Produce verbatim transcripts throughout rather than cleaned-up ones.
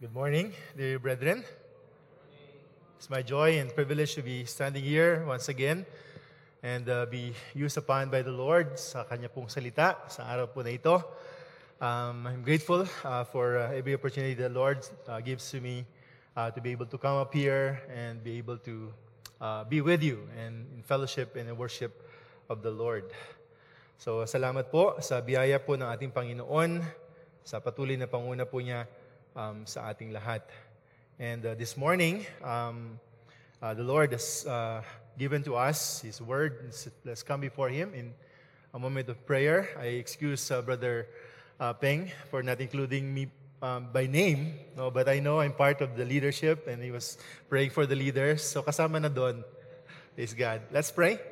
Good morning, dear brethren. It's my joy and privilege to be standing here once again and uh, be used upon by the Lord sa Kanya pong salita sa araw po na ito. Um, I'm grateful uh, for uh, every opportunity the Lord uh, gives to me uh, to be able to come up here and be able to uh, be with you and in fellowship and in worship of the Lord. So salamat po sa biyaya po ng ating Panginoon, sa patuloy na panguna po niya um, sa ating lahat. And uh, this morning, um, uh, the Lord has uh, given to us His Word. Let's come before Him in a moment of prayer. I excuse uh, Brother uh, Peng for not including me um, by name, no, but I know I'm part of the leadership and he was praying for the leaders. So kasama na doon. Praise God. Let's pray.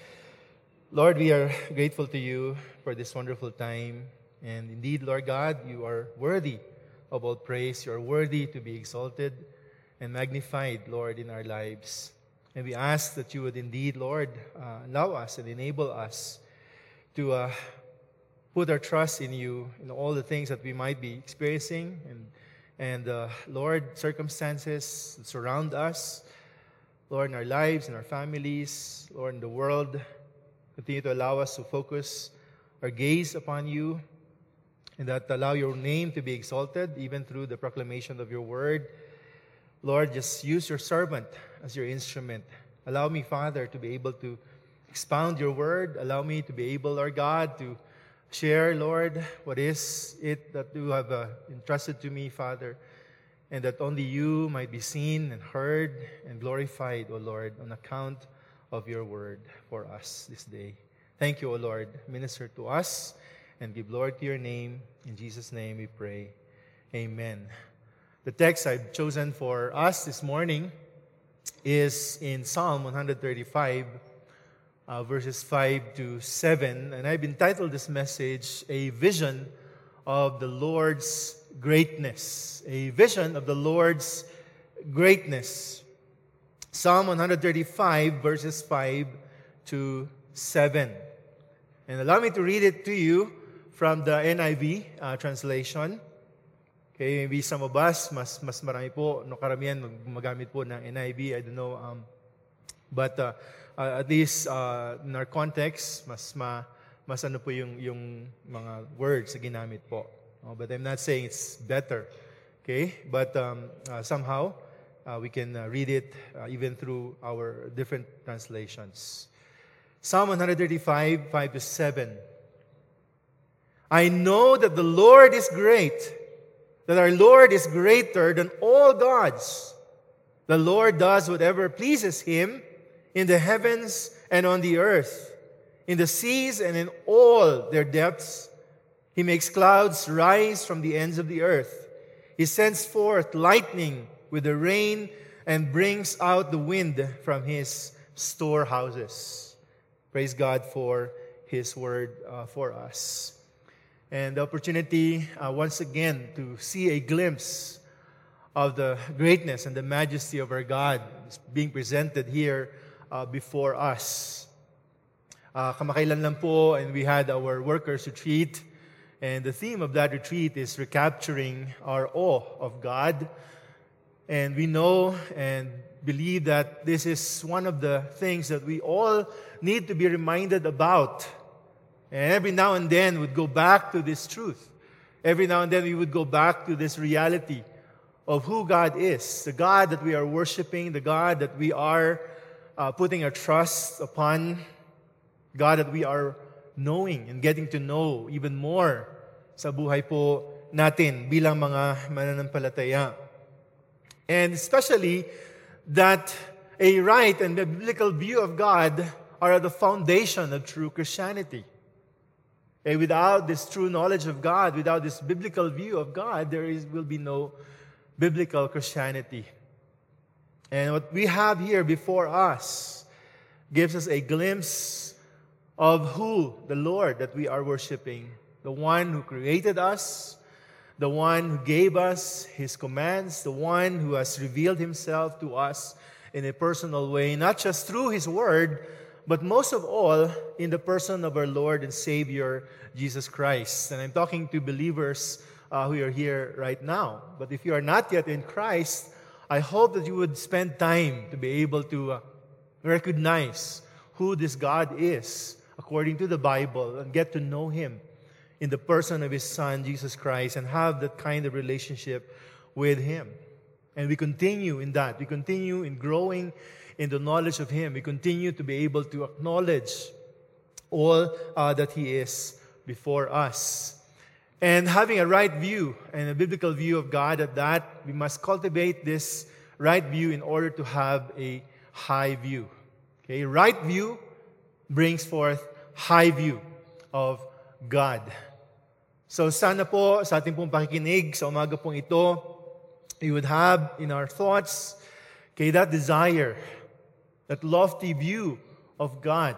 Lord, we are grateful to you for this wonderful time. And indeed, Lord God, you are worthy of all praise. You are worthy to be exalted and magnified, Lord, in our lives. And we ask that you would indeed, Lord, uh, allow us and enable us to uh, put our trust in you in all the things that we might be experiencing. And, and uh, Lord, circumstances that surround us, Lord, in our lives, in our families, Lord, in the world, continue to allow us to focus our gaze upon you, and that allow your name to be exalted even through the proclamation of your word. Lord, just use your servant as your instrument. Allow me, Father, to be able to expound your word. Allow me to be able, Lord God, to share, Lord, what is it that you have uh, entrusted to me, Father, and that only you might be seen and heard and glorified, O Lord, on account of your word for us this day. Thank you, O Lord. Minister to us and give glory to your name. In Jesus' name we pray. Amen. The text I've chosen for us this morning is in Psalm one thirty-five, uh, verses five to seven. And I've entitled this message, A Vision of the Lord's Greatness. A Vision of the Lord's Greatness. Psalm one thirty-five, verses five to seven. And allow me to read it to you from the N I V uh, translation. Okay, maybe some of us, mas mas marami po, no, karamihan magamit po ng N I V, I don't know. Um, but uh, uh, at least uh, in our context, mas ma, mas ano po yung, yung mga words na ginamit po. Uh, but I'm not saying it's better. Okay, but um, uh, somehow, Uh, we can uh, read it uh, even through our different translations. Psalm one thirty-five, five to seven. I know that the Lord is great, that our Lord is greater than all gods. The Lord does whatever pleases Him in the heavens and on the earth, in the seas and in all their depths. He makes clouds rise from the ends of the earth. He sends forth lightning with the rain and brings out the wind from His storehouses. Praise God for His word uh, for us. And the opportunity uh, once again to see a glimpse of the greatness and the majesty of our God is being presented here uh, before us. Uh, kamakailan lang po, and we had our workers retreat, and the theme of that retreat is recapturing our awe of God. And we know and believe that this is one of the things that we all need to be reminded about. And every now and then we'd go back to this truth. Every now and then we would go back to this reality of who God is, the God that we are worshiping, the God that we are uh, putting our trust upon, God that we are knowing and getting to know even more sa buhay po natin bilang mga mananampalataya. And especially that a right and biblical view of God are the foundation of true Christianity. And without this true knowledge of God, without this biblical view of God, there is, will be no biblical Christianity. And what we have here before us gives us a glimpse of who the Lord that we are worshiping, the one who created us, the one who gave us His commands, the one who has revealed Himself to us in a personal way, not just through His Word, but most of all, in the person of our Lord and Savior, Jesus Christ. And I'm talking to believers uh, who are here right now. But if you are not yet in Christ, I hope that you would spend time to be able to uh, recognize who this God is according to the Bible and get to know Him in the person of His Son, Jesus Christ, and have that kind of relationship with Him. And we continue in that. We continue in growing in the knowledge of Him. We continue to be able to acknowledge all uh, that He is before us. And having a right view and a biblical view of God at that, we must cultivate this right view in order to have a high view. Okay, right view brings forth high view of God. So sana po sa ating pong pakikinig sa umaga pong ito, we would have in our thoughts, okay, that desire, that lofty view of God,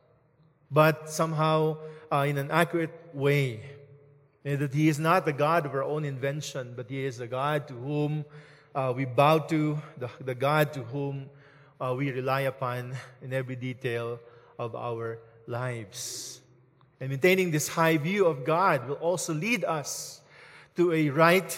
but somehow uh, in an accurate way. And that He is not the God of our own invention, but He is the God to whom uh, we bow to, the, the God to whom uh, we rely upon in every detail of our lives. And maintaining this high view of God will also lead us to a right,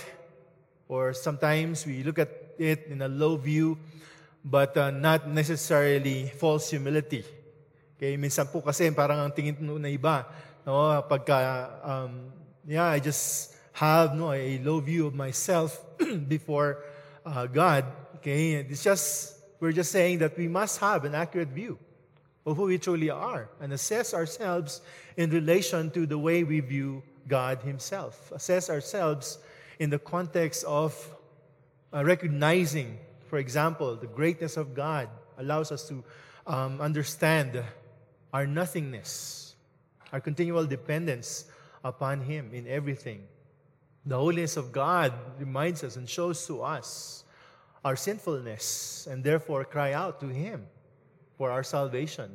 or sometimes we look at it in a low view, but uh, not necessarily false humility. Okay, minsan po kasi parang ang tingin no na iba, no, pagka um, yeah, I just have no a low view of myself before uh, God. Okay, it's just we're just saying that we must have an accurate view of who we truly are and assess ourselves in relation to the way we view God Himself. Assess ourselves in the context of uh, recognizing, for example, the greatness of God allows us to um, understand our nothingness, our continual dependence upon Him in everything. The holiness of God reminds us and shows to us our sinfulness, and therefore cry out to Him for our salvation.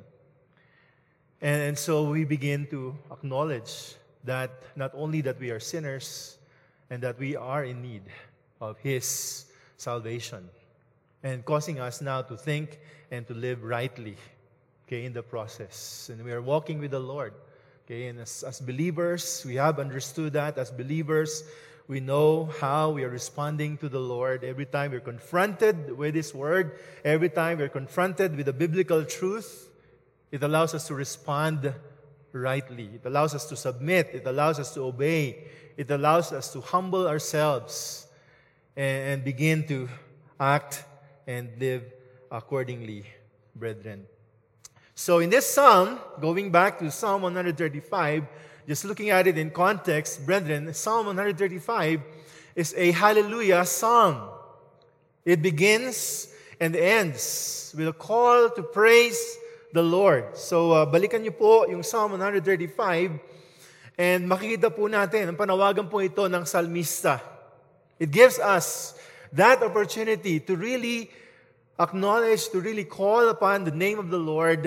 And, and so we begin to acknowledge that not only that we are sinners, and that we are in need of His salvation, and causing us now to think and to live rightly, okay, in the process. And we are walking with the Lord. Okay, and as, as believers, we have understood that. As believers, we know how we are responding to the Lord every time we're confronted with His Word, every time we're confronted with the biblical truth. It allows us to respond rightly. It allows us to submit. It allows us to obey. It allows us to humble ourselves and, and begin to act and live accordingly, brethren. So in this psalm, going back to Psalm one thirty-five, just looking at it in context, brethren, Psalm one thirty-five is a hallelujah psalm. It begins and ends with a call to praise the Lord. So uh, balikan niyo po yung Psalm one thirty-five and makikita po natin ang panawagan po ito ng salmista. It gives us that opportunity to really acknowledge, to really call upon the name of the Lord,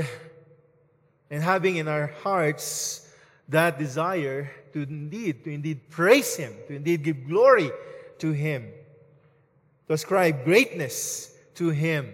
and having in our hearts that desire to indeed, to indeed praise Him, to indeed give glory to Him, to ascribe greatness to Him.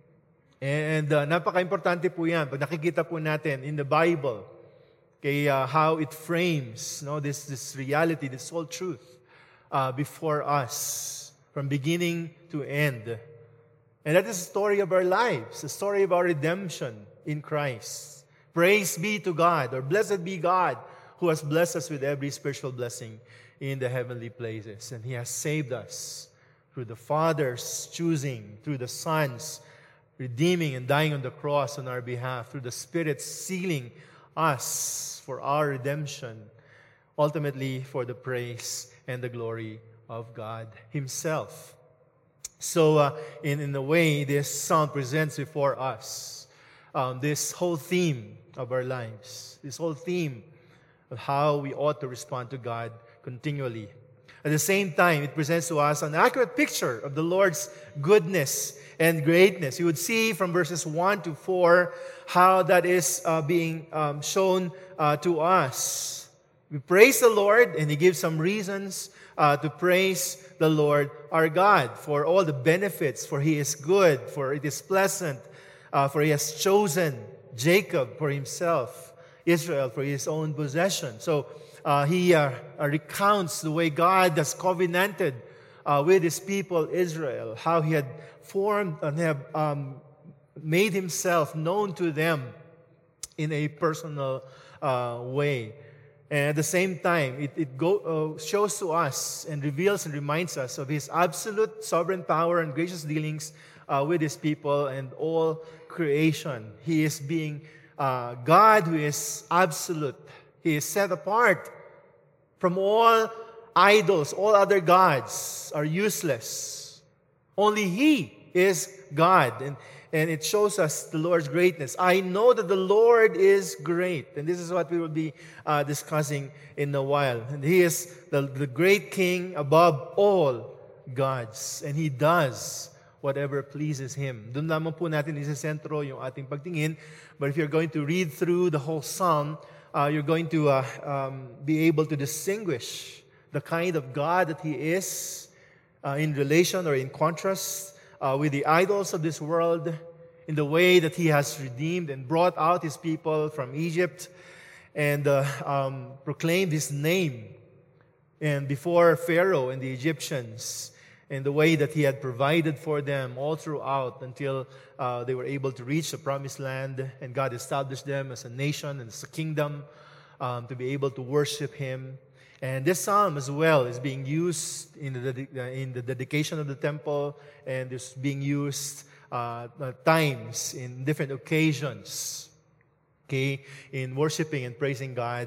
And uh, napaka-importante po yan pag nakikita po natin in the Bible, okay, uh, how it frames no, this, this reality, this whole truth uh, before us from beginning to end. And that is the story of our lives, the story of our redemption in Christ. Praise be to God, or blessed be God, who has blessed us with every spiritual blessing in the heavenly places. And He has saved us through the Father's choosing, through the Son's redeeming and dying on the cross on our behalf, through the Spirit sealing us for our redemption, ultimately for the praise and the glory of God Himself. So, uh, in, in a way, this psalm presents before us um, this whole theme of our lives, this whole theme of how we ought to respond to God continually. At the same time, it presents to us an accurate picture of the Lord's goodness and greatness. You would see from verses one to four how that is uh, being um, shown uh, to us. We praise the Lord, and He gives some reasons uh, to praise the Lord our God for all the benefits, for He is good, for it is pleasant, uh, for He has chosen Jacob for Himself, Israel for his own possession. So uh, he uh, uh, recounts the way God has covenanted uh, with his people Israel, how he had formed and have um, made himself known to them in a personal uh, way. And at the same time, it, it go, uh, shows to us and reveals and reminds us of his absolute sovereign power and gracious dealings uh, with his people and all creation. He is being uh, God who is absolute. He is set apart from all idols. All other gods are useless. Only he is God. And And it shows us the Lord's greatness. I know that the Lord is great. And this is what we will be uh, discussing in a while. And He is the, the great King above all gods. And He does whatever pleases Him. Doon lamang po natin isasentro yung ating pagtingin. But if you're going to read through the whole psalm, uh, you're going to uh, um, be able to distinguish the kind of God that He is uh, in relation or in contrast Uh, with the idols of this world, in the way that He has redeemed and brought out His people from Egypt and uh, um, proclaimed His name and before Pharaoh and the Egyptians, and the way that He had provided for them all throughout until uh, they were able to reach the promised land, and God established them as a nation and as a kingdom um, to be able to worship Him. And this psalm as well is being used in the, in the dedication of the temple, and is being used uh, times in different occasions, okay, in worshiping and praising God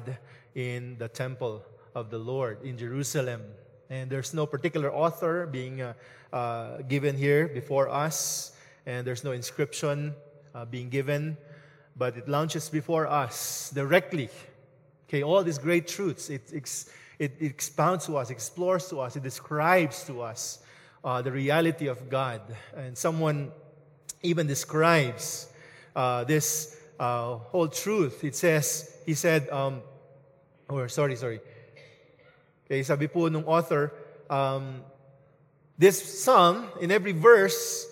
in the temple of the Lord in Jerusalem. And there's no particular author being uh, uh, given here before us, and there's no inscription uh, being given, but it launches before us directly. Okay, all these great truths, it, it's It expounds to us, explores to us, it describes to us uh, the reality of God. And someone even describes uh, this uh, whole truth. It says, he said, um, or sorry, sorry. Okay, sabi po nung author, um, this psalm, in every verse,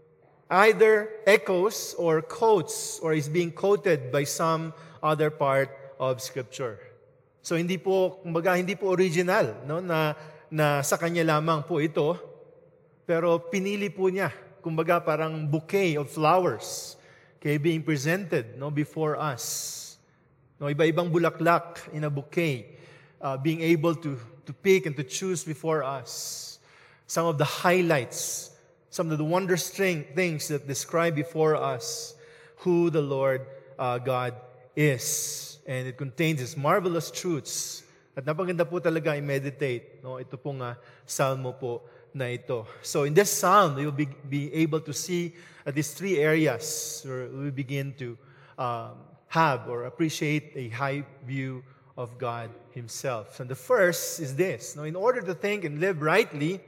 either echoes or quotes or is being quoted by some other part of Scripture. So hindi po, kumbaga, hindi po original, no, na, na sa kanya lamang po ito, pero pinili po niya, kumbaga parang bouquet of flowers, okay, being presented, no, before us. No, iba-ibang bulaklak in a bouquet, uh, being able to, to pick and to choose before us. Some of the highlights, some of the wondrous things that describe before us who the Lord uh, God is. And it contains these marvelous truths. At napaganda po talaga i-meditate. No? Ito pong uh, salmo po na ito. So in this psalm, we will be, be able to see at these three areas where we begin to um, have or appreciate a high view of God Himself. And the first is this. No? In order to think and live rightly,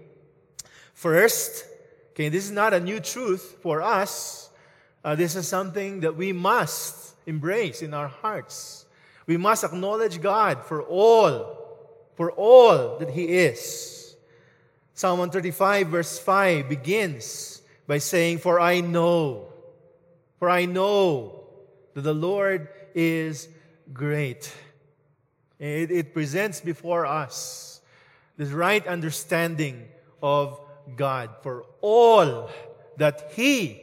first, okay, this is not a new truth for us. Uh, this is something that we must embrace in our hearts. We must acknowledge God for all, for all that He is. Psalm one thirty-five verse five begins by saying, For I know, for I know that the Lord is great. It, it presents before us this right understanding of God for all that He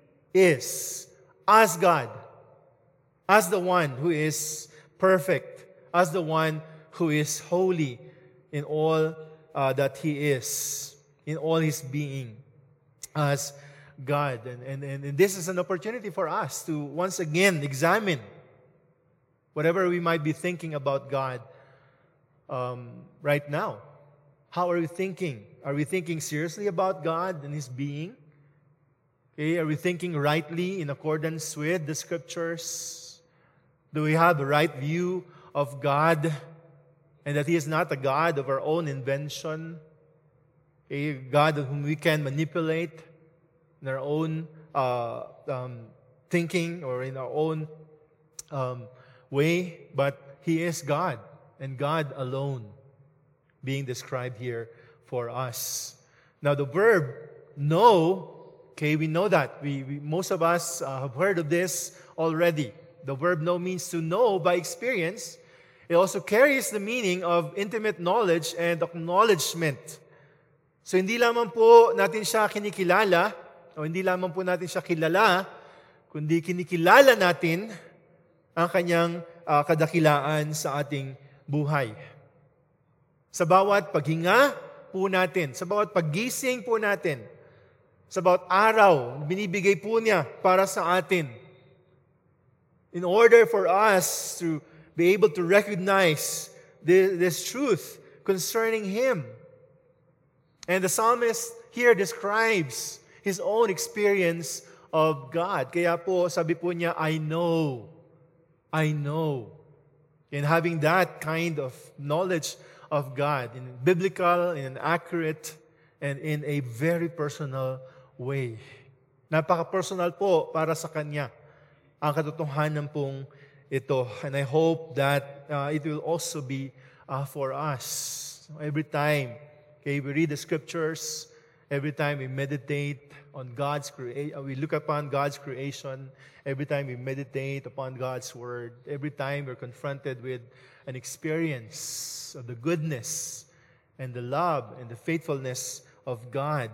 is as God, as the one who is perfect, as the one who is holy in all uh, that He is, in all His being, as God. And, and, and this is an opportunity for us to once again examine whatever we might be thinking about God um, right now. How are we thinking? Are we thinking seriously about God and His being? Okay, are we thinking rightly in accordance with the Scriptures? Do we have the right view of God, and that He is not a God of our own invention, a God whom we can manipulate in our own uh, um, thinking or in our own um, way, but He is God, and God alone being described here for us. Now the verb know, okay, we know that. We, we most of us uh, have heard of this already. the verb know means to know by experience. It also carries the meaning of intimate knowledge and acknowledgement. So hindi lamang po natin siya kinikilala, o hindi lamang po natin siya kilala, kundi kinikilala natin ang kanyang uh, kadakilaan sa ating buhay. Sa bawat paghinga po natin, sa bawat paggising po natin, sa bawat araw, binibigay po niya para sa atin. In order for us to be able to recognize this, this truth concerning Him. And the psalmist here describes his own experience of God. Kaya po, sabi po niya, I know. I know. And having that kind of knowledge of God in biblical, in an accurate, and in a very personal way. Napaka-personal po para sa kanya ang katotohanan pong ito. And I hope that uh, it will also be uh, for us. Every time okay, we read the scriptures, every time we meditate on God's creation, we look upon God's creation, every time we meditate upon God's word, every time we're confronted with an experience of the goodness and the love and the faithfulness of God,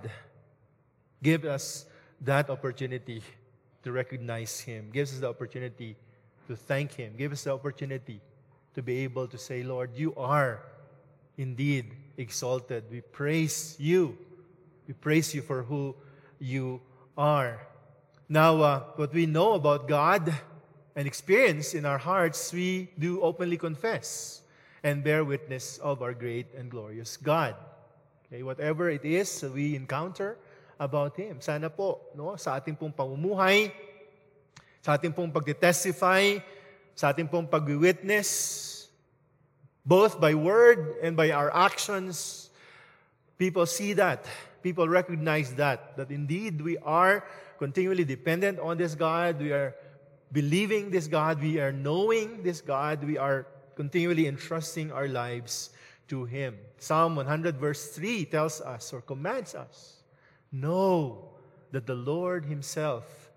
give us that opportunity to recognize Him, gives us the opportunity to thank Him, give us the opportunity to be able to say, Lord, you are indeed exalted. We praise you. We praise you for who you are. Now, uh, what we know about God and experience in our hearts, we do openly confess and bear witness of our great and glorious God. Okay, whatever it is that we encounter about Him, sana po, no, sa ating pong pamumuhay, sa ating pong pagtitestify, sa ating pong pag-witness, both by word and by our actions, people see that. People recognize that, that indeed we are continually dependent on this God. We are believing this God. We are knowing this God. We are continually entrusting our lives to Him. Psalm one hundred verse three tells us or commands us, know that the Lord Himself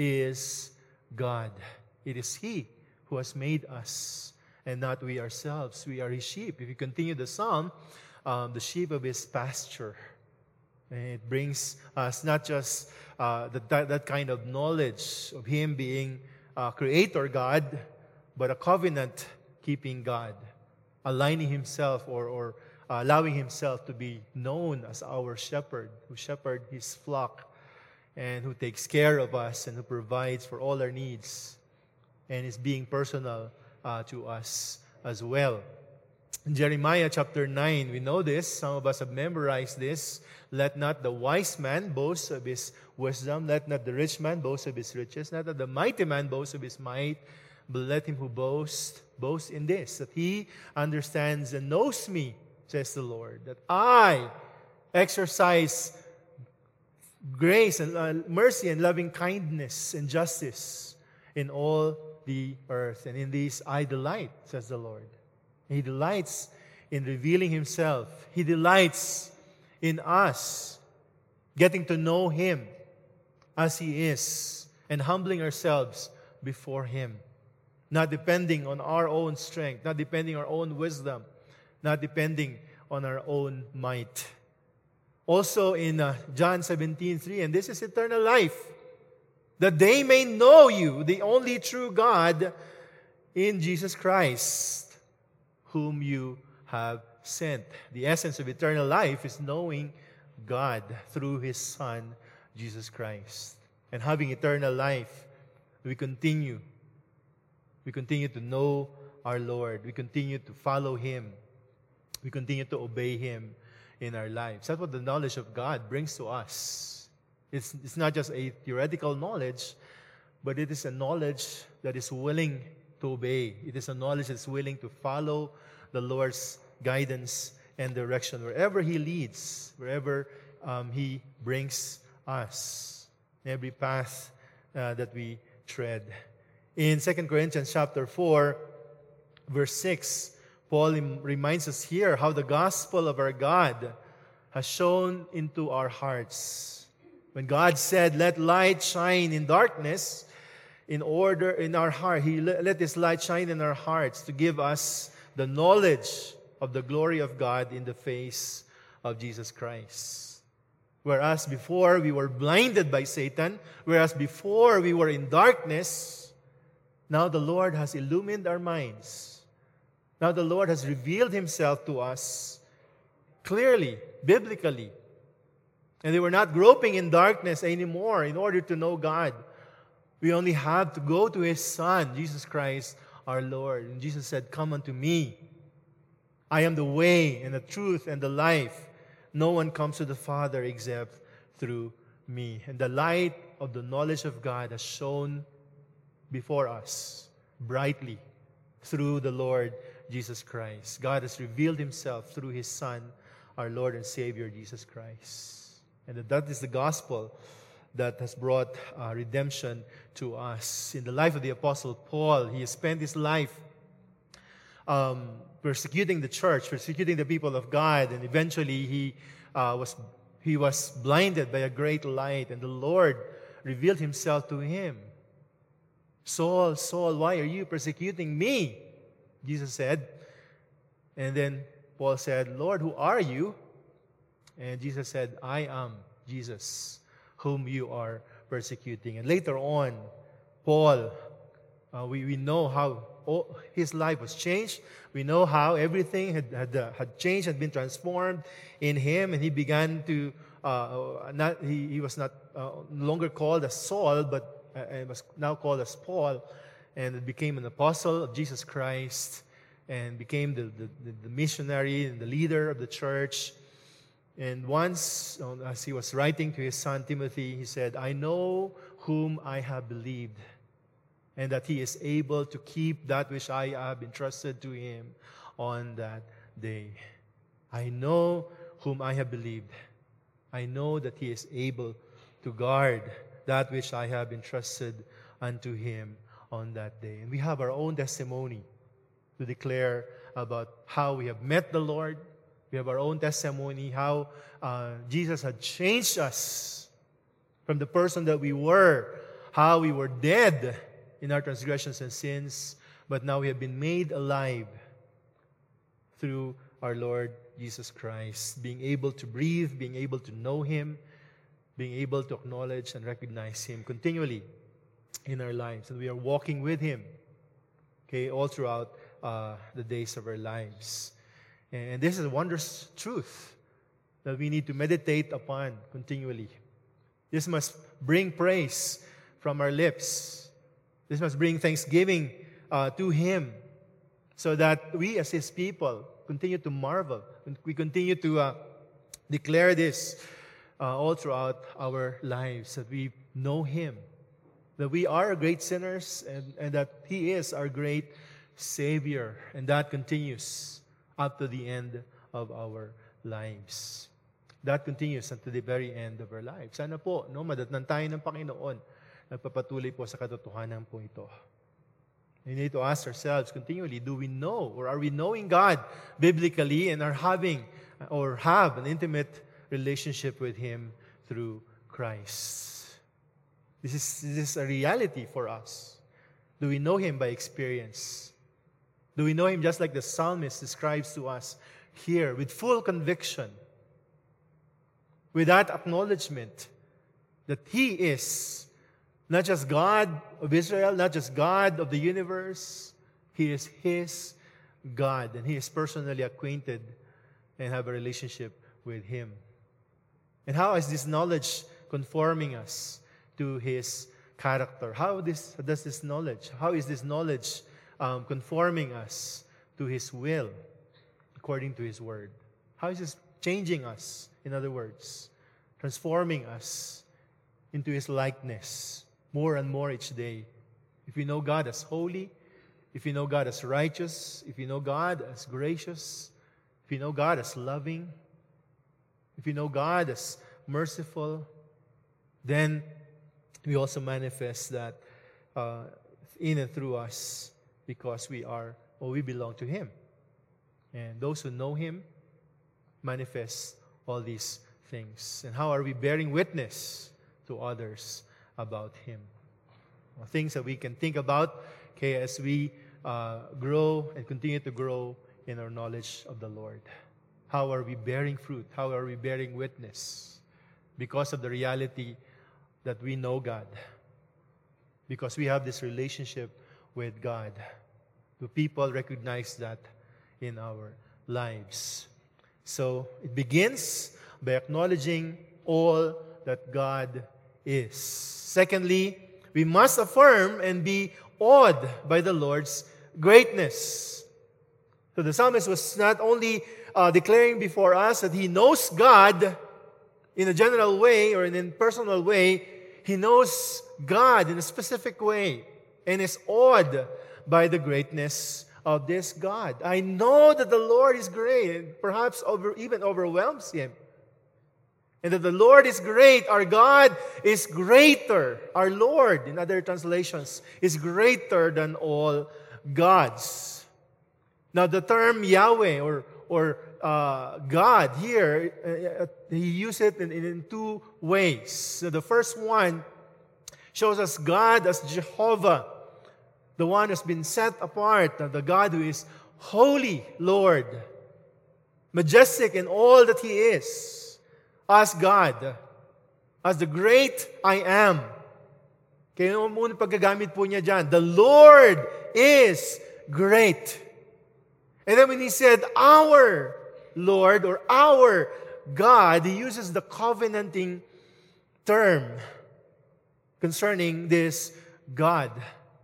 is God. It is He who has made us and not we ourselves. We are His sheep. If you continue the psalm, um, the sheep of His pasture. And it brings us not just uh, the, that, that kind of knowledge of Him being uh, Creator God, but a covenant-keeping God, aligning Himself or, or uh, allowing Himself to be known as our shepherd, who shepherds His flock, and who takes care of us and who provides for all our needs, and is being personal uh, to us as well. In Jeremiah chapter nine, we know this. Some of us have memorized this. Let not the wise man boast of his wisdom. Let not the rich man boast of his riches. Let not the mighty man boast of his might. But let him who boasts, boast in this, that he understands and knows me, says the Lord, that I exercise grace and uh, mercy and loving kindness and justice in all the earth. And in these I delight, says the Lord. He delights in revealing Himself. He delights in us getting to know Him as He is and humbling ourselves before Him. Not depending on our own strength, not depending on our own wisdom, not depending on our own might. Also in uh, John seventeen three, and this is eternal life, that they may know you, the only true God, in Jesus Christ, whom you have sent. The essence of eternal life is knowing God through His Son, Jesus Christ. And having eternal life, we continue. We continue to know our Lord. We continue to follow Him. We continue to obey Him in our lives. That's what the knowledge of God brings to us. It's, it's not just a theoretical knowledge, but it is a knowledge that is willing to obey. It is a knowledge that is willing to follow the Lord's guidance and direction wherever He leads, wherever um, He brings us, every path uh, that we tread. In Second Corinthians chapter four, verse six, Paul reminds us here how the gospel of our God has shone into our hearts. When God said, let light shine in darkness, in order, in our heart, He let let His light shine in our hearts to give us the knowledge of the glory of God in the face of Jesus Christ. Whereas before we were blinded by Satan, whereas before we were in darkness, now the Lord has illumined our minds. Now the Lord has revealed Himself to us clearly, biblically. And they were not groping in darkness anymore in order to know God. We only have to go to His Son, Jesus Christ, our Lord. And Jesus said, "Come unto me. I am the way and the truth and the life. No one comes to the Father except through me." And the light of the knowledge of God has shone before us brightly through the Lord Jesus Christ. God has revealed Himself through His Son, our Lord and Savior, Jesus Christ. And that is the gospel that has brought uh, redemption to us. In the life of the Apostle Paul, he has spent his life um, persecuting the church, persecuting the people of God, and eventually he uh, was he was blinded by a great light, and the Lord revealed Himself to him. "Saul, Saul, why are you persecuting me?" Jesus said. And then Paul said, "Lord, who are you?" And Jesus said, "I am Jesus, whom you are persecuting." And later on, Paul, uh, we, we know how all, his life was changed. We know how everything had, had, uh, had changed, had been transformed in him, and he began to, uh, not he, he was not uh, no longer called as Saul, but uh, was now called as Paul, and became an apostle of Jesus Christ, and became the, the, the missionary and the leader of the church. And once, as he was writing to his son Timothy, he said, "I know whom I have believed, and that he is able to keep that which I have entrusted to him on that day." I know whom I have believed. I know that he is able to guard that which I have entrusted unto him on that day. And we have our own testimony to declare about how we have met the Lord. We have our own testimony, how uh, Jesus had changed us from the person that we were, how we were dead in our transgressions and sins, but now we have been made alive through our Lord Jesus Christ, being able to breathe, being able to know Him, being able to acknowledge and recognize Him continually in our lives. And we are walking with Him, okay, all throughout uh, the days of our lives. And this is a wondrous truth that we need to meditate upon continually. This must bring praise from our lips. This must bring thanksgiving uh, to Him, so that we as His people continue to marvel. We continue to uh, declare this uh, all throughout our lives, that we know Him, that we are great sinners, and, and that He is our great Savior. And that continues up to the end of our lives. That continues until the very end of our lives. Sana po, no, madatnan tayo ng Panginoon. Nagpapatuloy po sa katotohanan po ito. We need to ask ourselves continually, do we know, or are we knowing God biblically and are having, or have an intimate relationship with Him through Christ? This is, this is a reality for us. Do we know Him by experience? Do we know Him just like the psalmist describes to us here, with full conviction, with that acknowledgement that He is not just God of Israel, not just God of the universe, He is His God, and He is personally acquainted and have a relationship with Him. And how is this knowledge conforming us to His character? How this, does this knowledge, how is this knowledge Um, conforming us to His will, according to His Word? How is this changing us, in other words, transforming us into His likeness more and more each day? If we know God as holy, if we know God as righteous, if we know God as gracious, if we know God as loving, if we know God as merciful, then we also manifest that uh, in and through us, because we are, or we belong to Him. And those who know Him manifest all these things. And how are we bearing witness to others about Him? things that we can think about, okay, as we uh, grow and continue to grow in our knowledge of the Lord. How are we bearing fruit? How are we bearing witness? Because of the reality that we know God. Because we have this relationship with God. Do people recognize that in our lives? So it begins by acknowledging all that God is. Secondly, we must affirm and be awed by the Lord's greatness. So the psalmist was not only uh, declaring before us that he knows God in a general way or in a personal way, he knows God in a specific way and is awed by the greatness of this God. I know that the Lord is great, and perhaps over, even overwhelms him. And that the Lord is great. Our God is greater. Our Lord, in other translations, is greater than all gods. Now, the term Yahweh or, or uh, God here, uh, he used it in, in two ways. So the first one shows us God as Jehovah, the one who's been set apart, the God who is holy Lord, majestic in all that He is, as God, as the great I am. Kaya yung muna pagkagamit po niya dyan, the Lord is great. And then when He said, our Lord or our God, He uses the covenanting term concerning this God.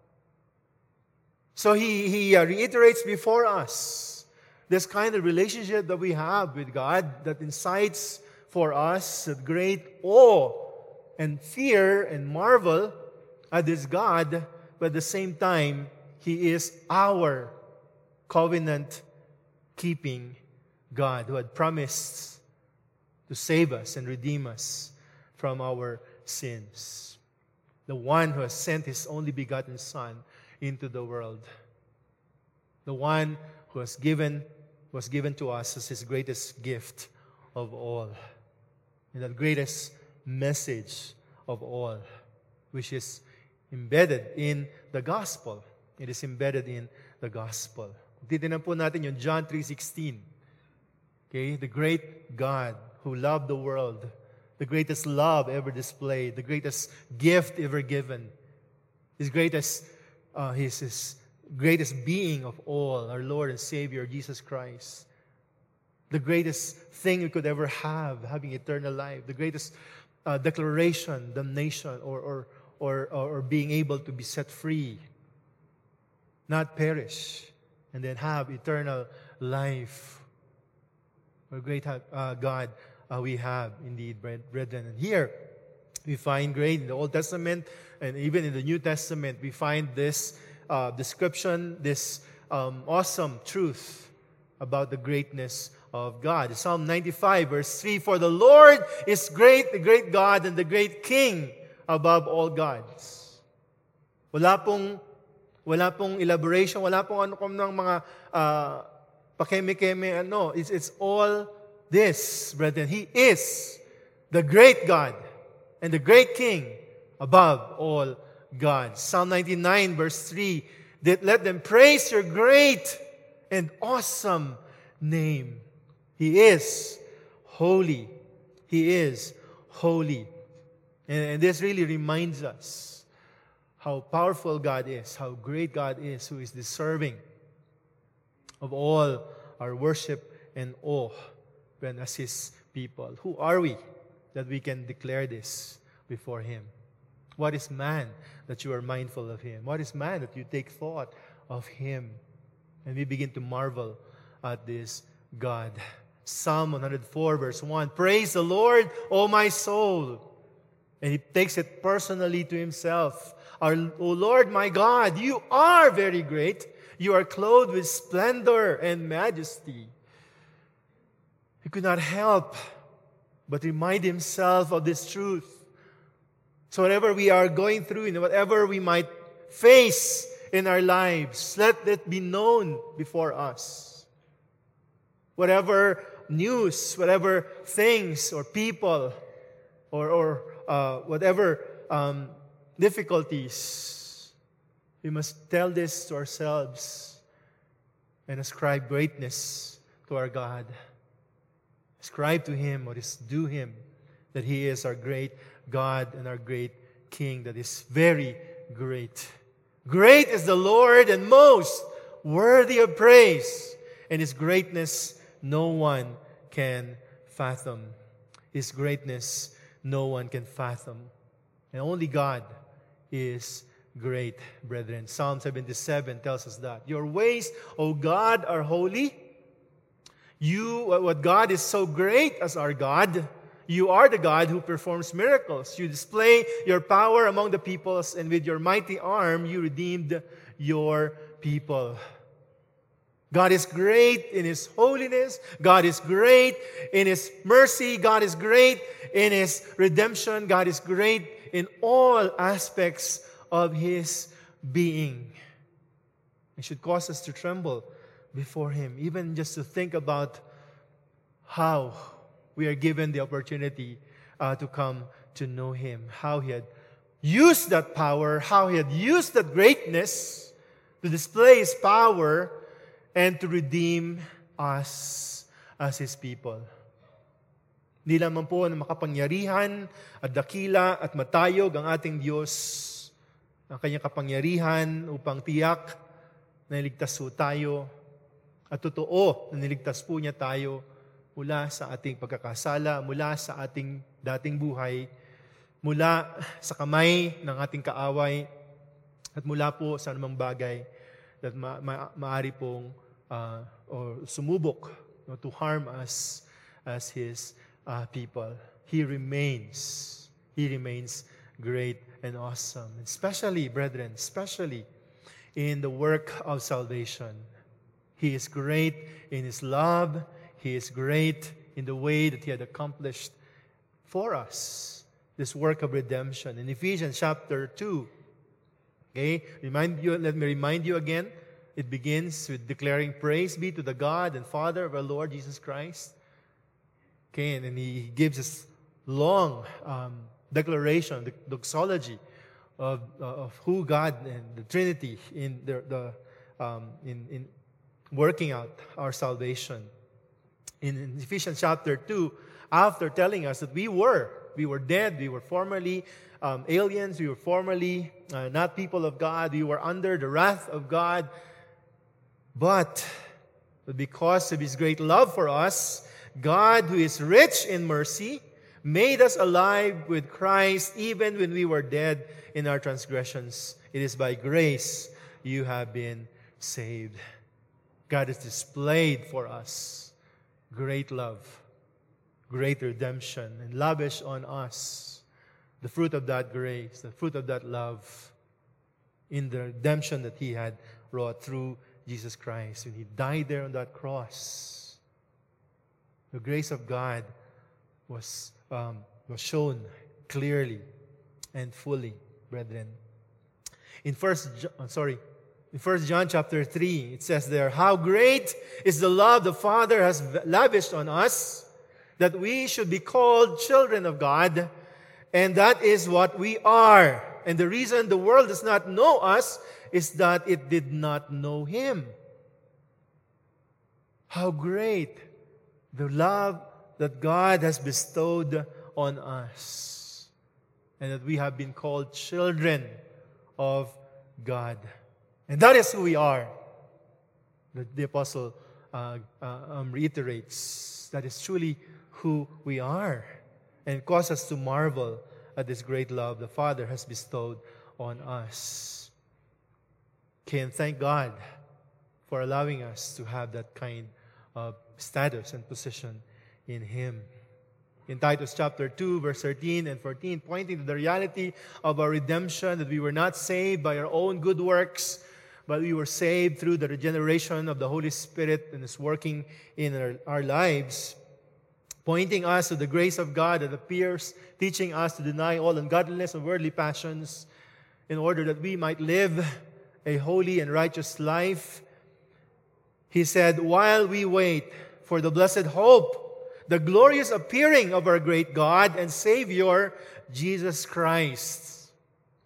So He, he uh, reiterates before us this kind of relationship that we have with God that incites for us a great awe and fear and marvel at this God, but at the same time, He is our covenant-keeping God who had promised to save us and redeem us from our sins. The one who has sent His only begotten Son into the world. The one who has given, was given to us as His greatest gift of all. And the greatest message of all, which is embedded in the gospel. It is embedded in the gospel. Titignan po natin yung John three sixteen. Okay, the great God who loved the world, the greatest love ever displayed, the greatest gift ever given, His greatest, uh, his, his greatest being of all, our Lord and Savior, Jesus Christ. The greatest thing we could ever have, having eternal life. The greatest uh, declaration, damnation, or, or, or, or being able to be set free, not perish, and then have eternal life. What a great uh, God uh, we have, indeed, brethren. And here, we find great in the Old Testament, and even in the New Testament, we find this uh, description, this um, awesome truth about the greatness of God. Psalm ninety-five, verse three, for the Lord is great, the great God, and the great King above all gods. Wala pong, wala pong elaboration, wala pong ano kung ng mga uh, pakeme-keme, ano. It's, it's all this, brethren. He is the great God and the great King above all gods. Psalm ninety-nine, verse three, that let them praise your great and awesome name. He is holy. He is holy. And, and this really reminds us how powerful God is, how great God is, who is deserving of all our worship and awe when as His people. Who are we that we can declare this before Him? What is man that you are mindful of Him? What is man that you take thought of Him? And we begin to marvel at this God. Psalm one oh four, verse one, praise the Lord, O my soul. And he takes it personally to himself. Our, O Lord, my God, you are very great. You are clothed with splendor and majesty. He could not help but remind himself of this truth. So whatever we are going through and whatever we might face in our lives, let it be known before us. Whatever news, whatever things or people or, or uh, whatever um, difficulties, we must tell this to ourselves and ascribe greatness to our God. Ascribe to Him what is due Him, that He is our great God and our great King that is very great. Great is the Lord and most worthy of praise, and His greatness no one can fathom. His greatness no one can fathom. And only God is great, brethren. Psalm seventy-seven tells us that. Your ways, O God, are holy. You, what God is so great as our God. You are the God who performs miracles. You display your power among the peoples, and with your mighty arm, you redeemed your people. God is great in His holiness. God is great in His mercy. God is great in His redemption. God is great in all aspects of His being. It should cause us to tremble before Him, even just to think about how we are given the opportunity uh, to come to know Him, how He had used that power, how He had used that greatness to display His power and to redeem us as His people. Hindi lamang po na makapangyarihan at dakila at matayog ang ating Diyos, ang Kanyang kapangyarihan upang tiyak na niligtas po tayo at totoo na niligtas po niya tayo mula sa ating pagkakasala, mula sa ating dating buhay, mula sa kamay ng ating kaaway, at mula po sa anumang bagay na ma- ma- maaari pong uh, or sumubok no, to harm us as His uh, people. He remains. He remains great and awesome. Especially, brethren, especially in the work of salvation. He is great in His love. He is great in the way that He had accomplished for us this work of redemption. In Ephesians chapter two, okay, remind you, let me remind you again, it begins with declaring praise be to the God and Father of our Lord Jesus Christ. Okay, and then He gives us long um, declaration, the doxology of, uh, of who God and the Trinity in the, the um, in, in working out our salvation. In Ephesians chapter two, after telling us that we were, we were dead, we were formerly um, aliens, we were formerly uh, not people of God, we were under the wrath of God, but because of His great love for us, God, who is rich in mercy, made us alive with Christ even when we were dead in our transgressions. It is by grace you have been saved. God has displayed for us great love, great redemption, and lavish on us the fruit of that grace, the fruit of that love in the redemption that He had wrought through Jesus Christ. When He died there on that cross, the grace of God was, um, was shown clearly and fully, brethren. In First, sorry, In First John chapter three, it says there, how great is the love the Father has lavished on us, that we should be called children of God, and that is what we are. And the reason the world does not know us is that it did not know Him. How great the love that God has bestowed on us, and that we have been called children of God. And that is who we are. The, the apostle uh, uh, um, reiterates that is truly who we are, and causes us to marvel at this great love the Father has bestowed on us. Okay, and thank God for allowing us to have that kind of status and position in Him. In Titus chapter two, verse thirteen and fourteen, pointing to the reality of our redemption, that we were not saved by our own good works, but we were saved through the regeneration of the Holy Spirit and His working in our, our lives, pointing us to the grace of God that appears, teaching us to deny all ungodliness and worldly passions, in order that we might live a holy and righteous life. He said, while we wait for the blessed hope, the glorious appearing of our great God and Savior, Jesus Christ.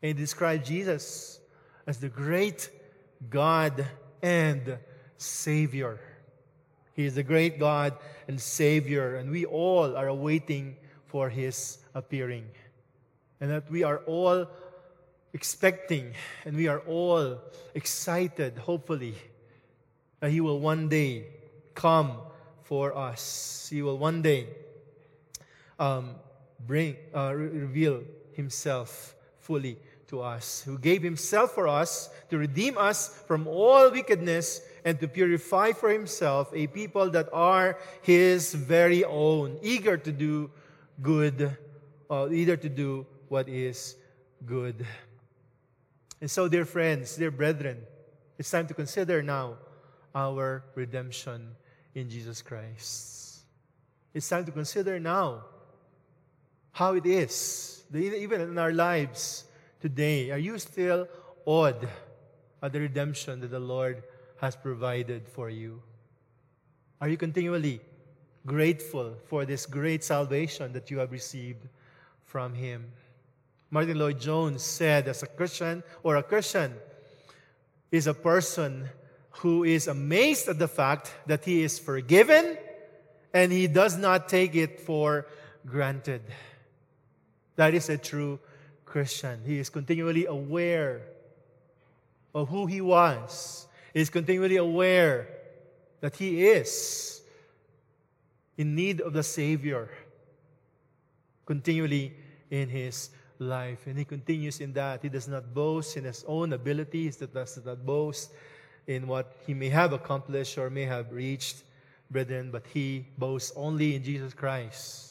And he described Jesus as the great God and Savior. He is the great God and Savior, and we all are awaiting for His appearing. And that we are all expecting, and we are all excited, hopefully, that He will one day come for us. He will one day um, bring, uh, re- reveal Himself fully to us, who gave Himself for us to redeem us from all wickedness and to purify for Himself a people that are His very own, eager to do good, uh, eager to do what is good. And so, dear friends, dear brethren, it's time to consider now our redemption in Jesus Christ. It's time to consider now how it is, even in our lives today. Are you still awed at the redemption that the Lord has provided for you? Are you continually grateful for this great salvation that you have received from Him? Martin Lloyd-Jones said, as a Christian, or a Christian is a person who is amazed at the fact that he is forgiven and he does not take it for granted. That is a true Christian. He is continually aware of who he was. He is continually aware that he is in need of the Savior continually in his life. And he continues in that. He does not boast in his own abilities. He does not boast in what he may have accomplished or may have reached, brethren, but he boasts only in Jesus Christ.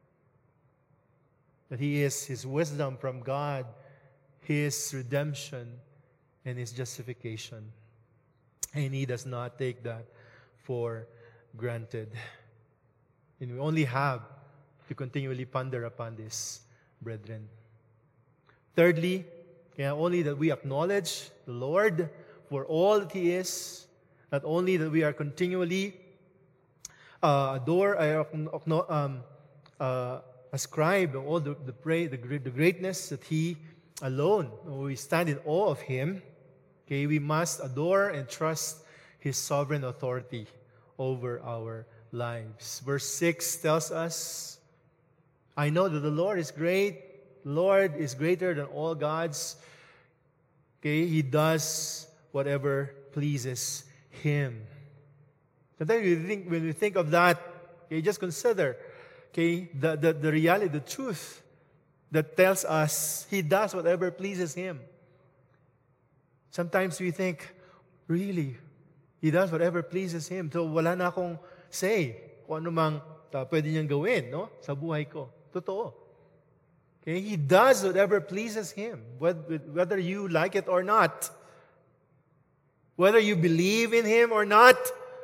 That He is His wisdom from God, His redemption, and His justification. And he does not take that for granted. And we only have to continually ponder upon this, brethren. Thirdly, not only that we acknowledge the Lord for all that He is, not only that we are continually uh, adore, uh, um, uh, ascribe all the, the, pray, the, the greatness that He alone, we stand in awe of Him. Okay, we must adore and trust His sovereign authority over our lives. Verse six tells us, I know that the Lord is great. The Lord is greater than all gods. Okay, He does whatever pleases Him. Sometimes we think, when we think of that, okay, just consider okay, the, the, the reality, the truth that tells us He does whatever pleases Him. Sometimes we think, really, He does whatever pleases Him. So wala na akong say kung ano mang uh, pwede niyang gawin, no? Sa buhay ko. Totoo. Okay? He does whatever pleases Him, whether you like it or not. Whether you believe in Him or not,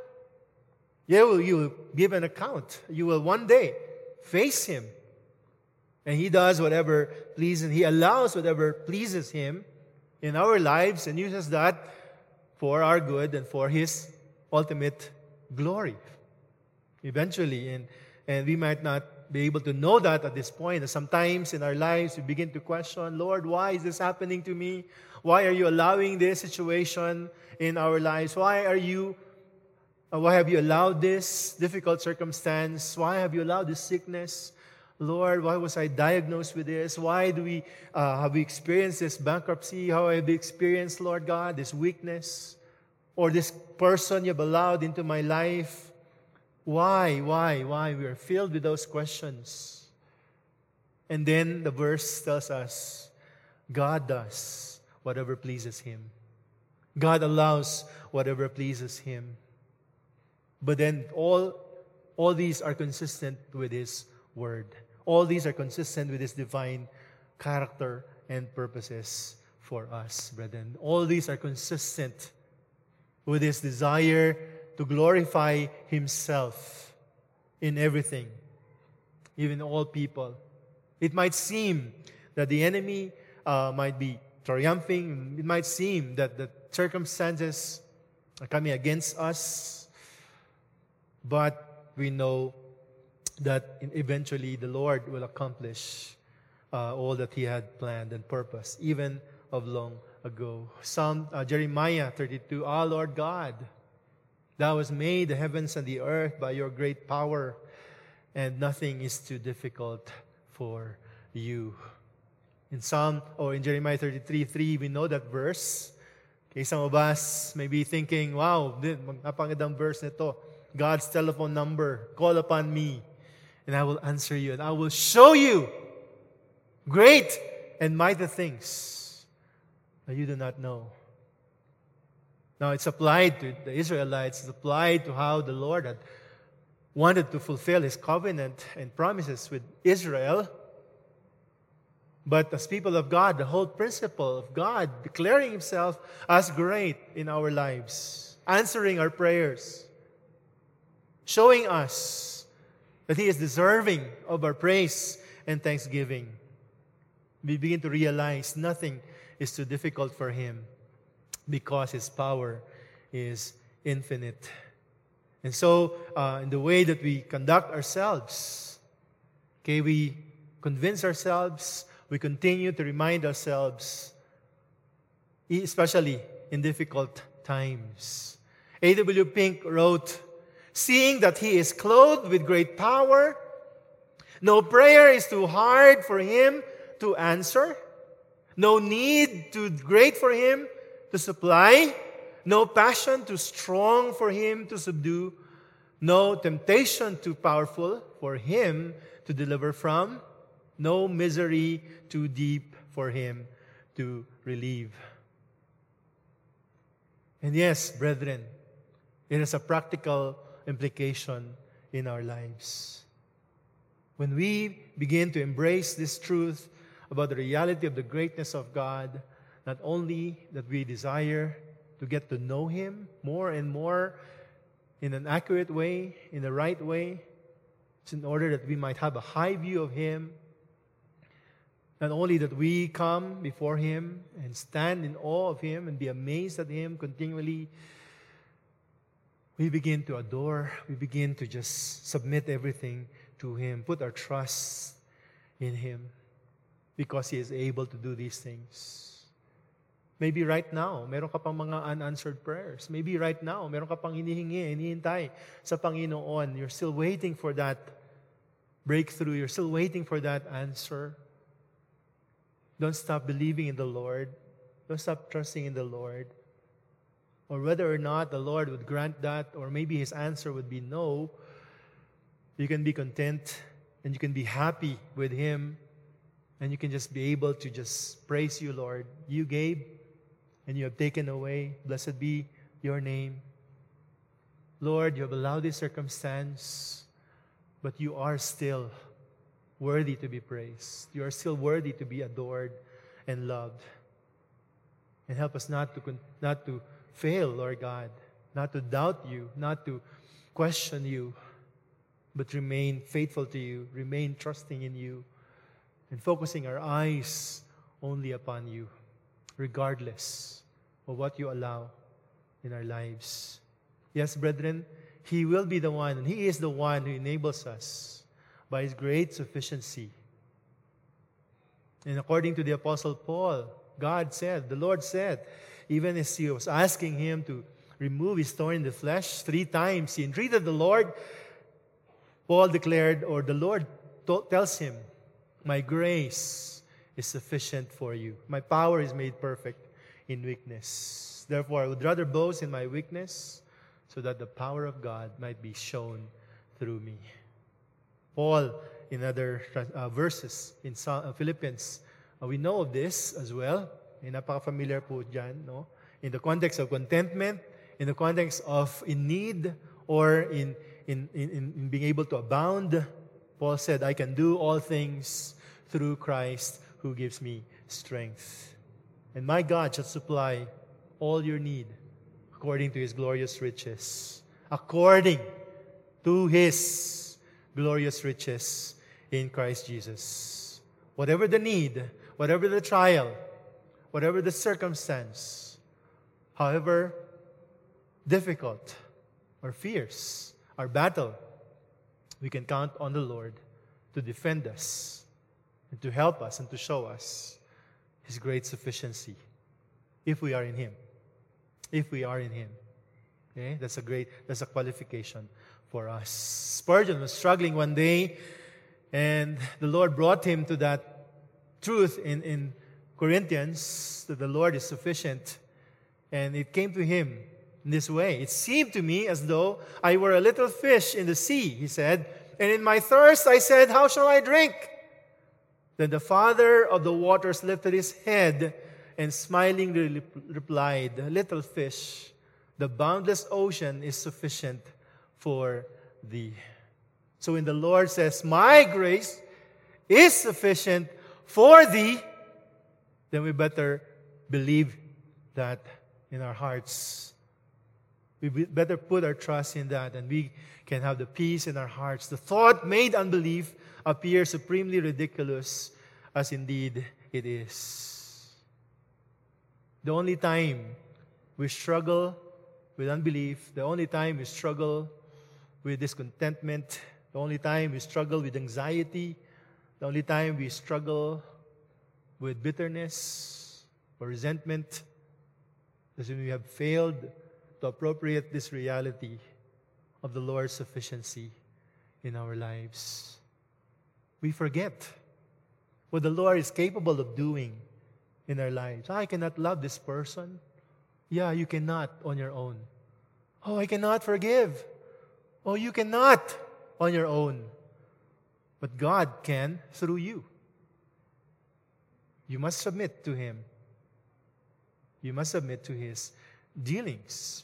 you will, you will give an account. You will one day face Him. And He does whatever pleases. He allows whatever pleases Him in our lives and uses that for our good and for His ultimate glory. Eventually, and, and we might not be able to know that at this point. And sometimes in our lives, we begin to question, Lord, why is this happening to me? Why are you allowing this situation in our lives? Why are you, uh, why have you allowed this difficult circumstance? Why have you allowed this sickness? Lord, why was I diagnosed with this? Why do we uh, have we experienced this bankruptcy? How have we experienced, Lord God, this weakness? Or this person you've allowed into my life? Why, why, why? We are filled with those questions. And then the verse tells us, God does whatever pleases Him. God allows whatever pleases Him. But then all, all these are consistent with His Word. All these are consistent with His divine character and purposes for us, brethren. All these are consistent with His desire to glorify Himself in everything, even all people. It might seem that the enemy uh, might be triumphing. It might seem that the circumstances are coming against us, but we know that eventually the Lord will accomplish uh, all that He had planned and purposed, even of long ago. Psalm uh, Jeremiah thirty-two, Ah, Lord God, Thou hast made the heavens and the earth by Your great power, and nothing is too difficult for You. In Psalm or in Jeremiah thirty-three three, we know that verse. Okay, some of us may be thinking, wow, napakagandang verse nito. God's telephone number, call upon me, and I will answer you, and I will show you great and mighty things that you do not know. Now, it's applied to the Israelites. It's applied to how the Lord had wanted to fulfill His covenant and promises with Israel. But as people of God, the whole principle of God declaring Himself as great in our lives, answering our prayers, showing us that He is deserving of our praise and thanksgiving. We begin to realize nothing is too difficult for Him because His power is infinite. And so, uh, in the way that we conduct ourselves, okay, we convince ourselves, we continue to remind ourselves, especially in difficult times. A W Pink wrote, seeing that He is clothed with great power, no prayer is too hard for Him to answer, no need too great for Him to supply, no passion too strong for Him to subdue, no temptation too powerful for Him to deliver from, no misery too deep for Him to relieve. And yes, brethren, it has a practical implication in our lives. When we begin to embrace this truth about the reality of the greatness of God, not only that we desire to get to know Him more and more in an accurate way, in the right way, it's in order that we might have a high view of Him. Not only that we come before Him and stand in awe of Him and be amazed at Him continually, we begin to adore, we begin to just submit everything to Him, put our trust in Him because He is able to do these things. Maybe right now, meron ka pang mga unanswered prayers. Maybe right now, meron ka pang hinihingi, hinihintay sa Panginoon. You're still waiting for that breakthrough. You're still waiting for that answer. Don't stop believing in the Lord. Don't stop trusting in the Lord. Or whether or not the Lord would grant that, or maybe His answer would be no, you can be content and you can be happy with Him and you can just be able to just praise You, Lord. You gave and You have taken away. Blessed be Your name. Lord, You have allowed this circumstance, but You are still worthy to be praised. You are still worthy to be adored and loved. And help us not to not to fail, Lord God, not to doubt You, not to question You, but remain faithful to You, remain trusting in You, and focusing our eyes only upon You, regardless of what You allow in our lives. Yes, brethren, He will be the one, and He is the one who enables us by His great sufficiency. And according to the Apostle Paul, God said, the Lord said, even as He was asking him to remove his thorn in the flesh, three times He entreated the Lord, Paul declared, or the Lord to- tells him, my grace is sufficient for you. My power is made perfect in weakness. Therefore, I would rather boast in my weakness so that the power of God might be shown through me. Paul, in other uh, verses in Philippians, uh, we know of this as well. Eh, napaka-familiar po dyan, no? In the context of contentment, in the context of in need, or in, in, in, in being able to abound, Paul said, I can do all things through Christ who gives me strength. And my God shall supply all your need according to His glorious riches. According to His glorious riches in Christ Jesus. Whatever the need, whatever the trial, whatever the circumstance, however difficult or fierce our battle, we can count on the Lord to defend us and to help us and to show us His great sufficiency if we are in Him. If we are in Him. Okay? That's a great, that's a qualification for us. Spurgeon was struggling one day, and the Lord brought him to that truth in, in Corinthians, that the Lord is sufficient. And it came to him in this way. It seemed to me as though I were a little fish in the sea, he said, and in my thirst I said, how shall I drink? Then the Father of the waters lifted His head and smilingly replied, little fish, the boundless ocean is sufficient for thee. So when the Lord says, my grace is sufficient for thee, then we better believe that in our hearts. We better put our trust in that, and we can have the peace in our hearts. The thought made unbelief appear supremely ridiculous, as indeed it is. The only time we struggle with unbelief, the only time we struggle with discontentment, the only time we struggle with anxiety, the only time we struggle with bitterness or resentment, is when we have failed to appropriate this reality of the Lord's sufficiency in our lives. We forget what the Lord is capable of doing in our lives. I cannot love this person. Yeah, you cannot on your own. Oh, I cannot forgive. Oh, you cannot on your own. But God can through you. You must submit to Him. You must submit to His dealings.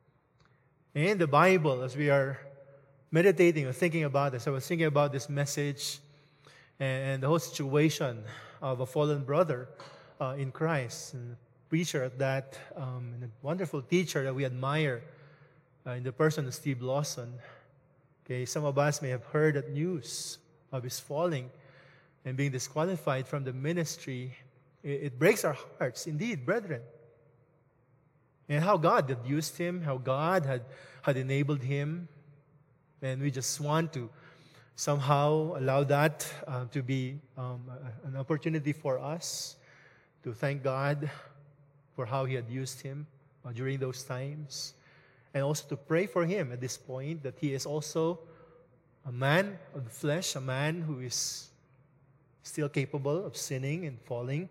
In the Bible, as we are meditating or thinking about this, I was thinking about this message and the whole situation of a fallen brother uh, in Christ. And the preacher at that, um, and a wonderful teacher that we admire uh, in the person of Steve Lawson. Okay, some of us may have heard that news of his falling and being disqualified from the ministry. It, it breaks our hearts, indeed, brethren. And how God had used him, how God had, had enabled him. And we just want to somehow allow that uh, to be um, an opportunity for us to thank God for how He had used him uh, during those times. And also to pray for him at this point, that he is also a man of the flesh, a man who is still capable of sinning and falling.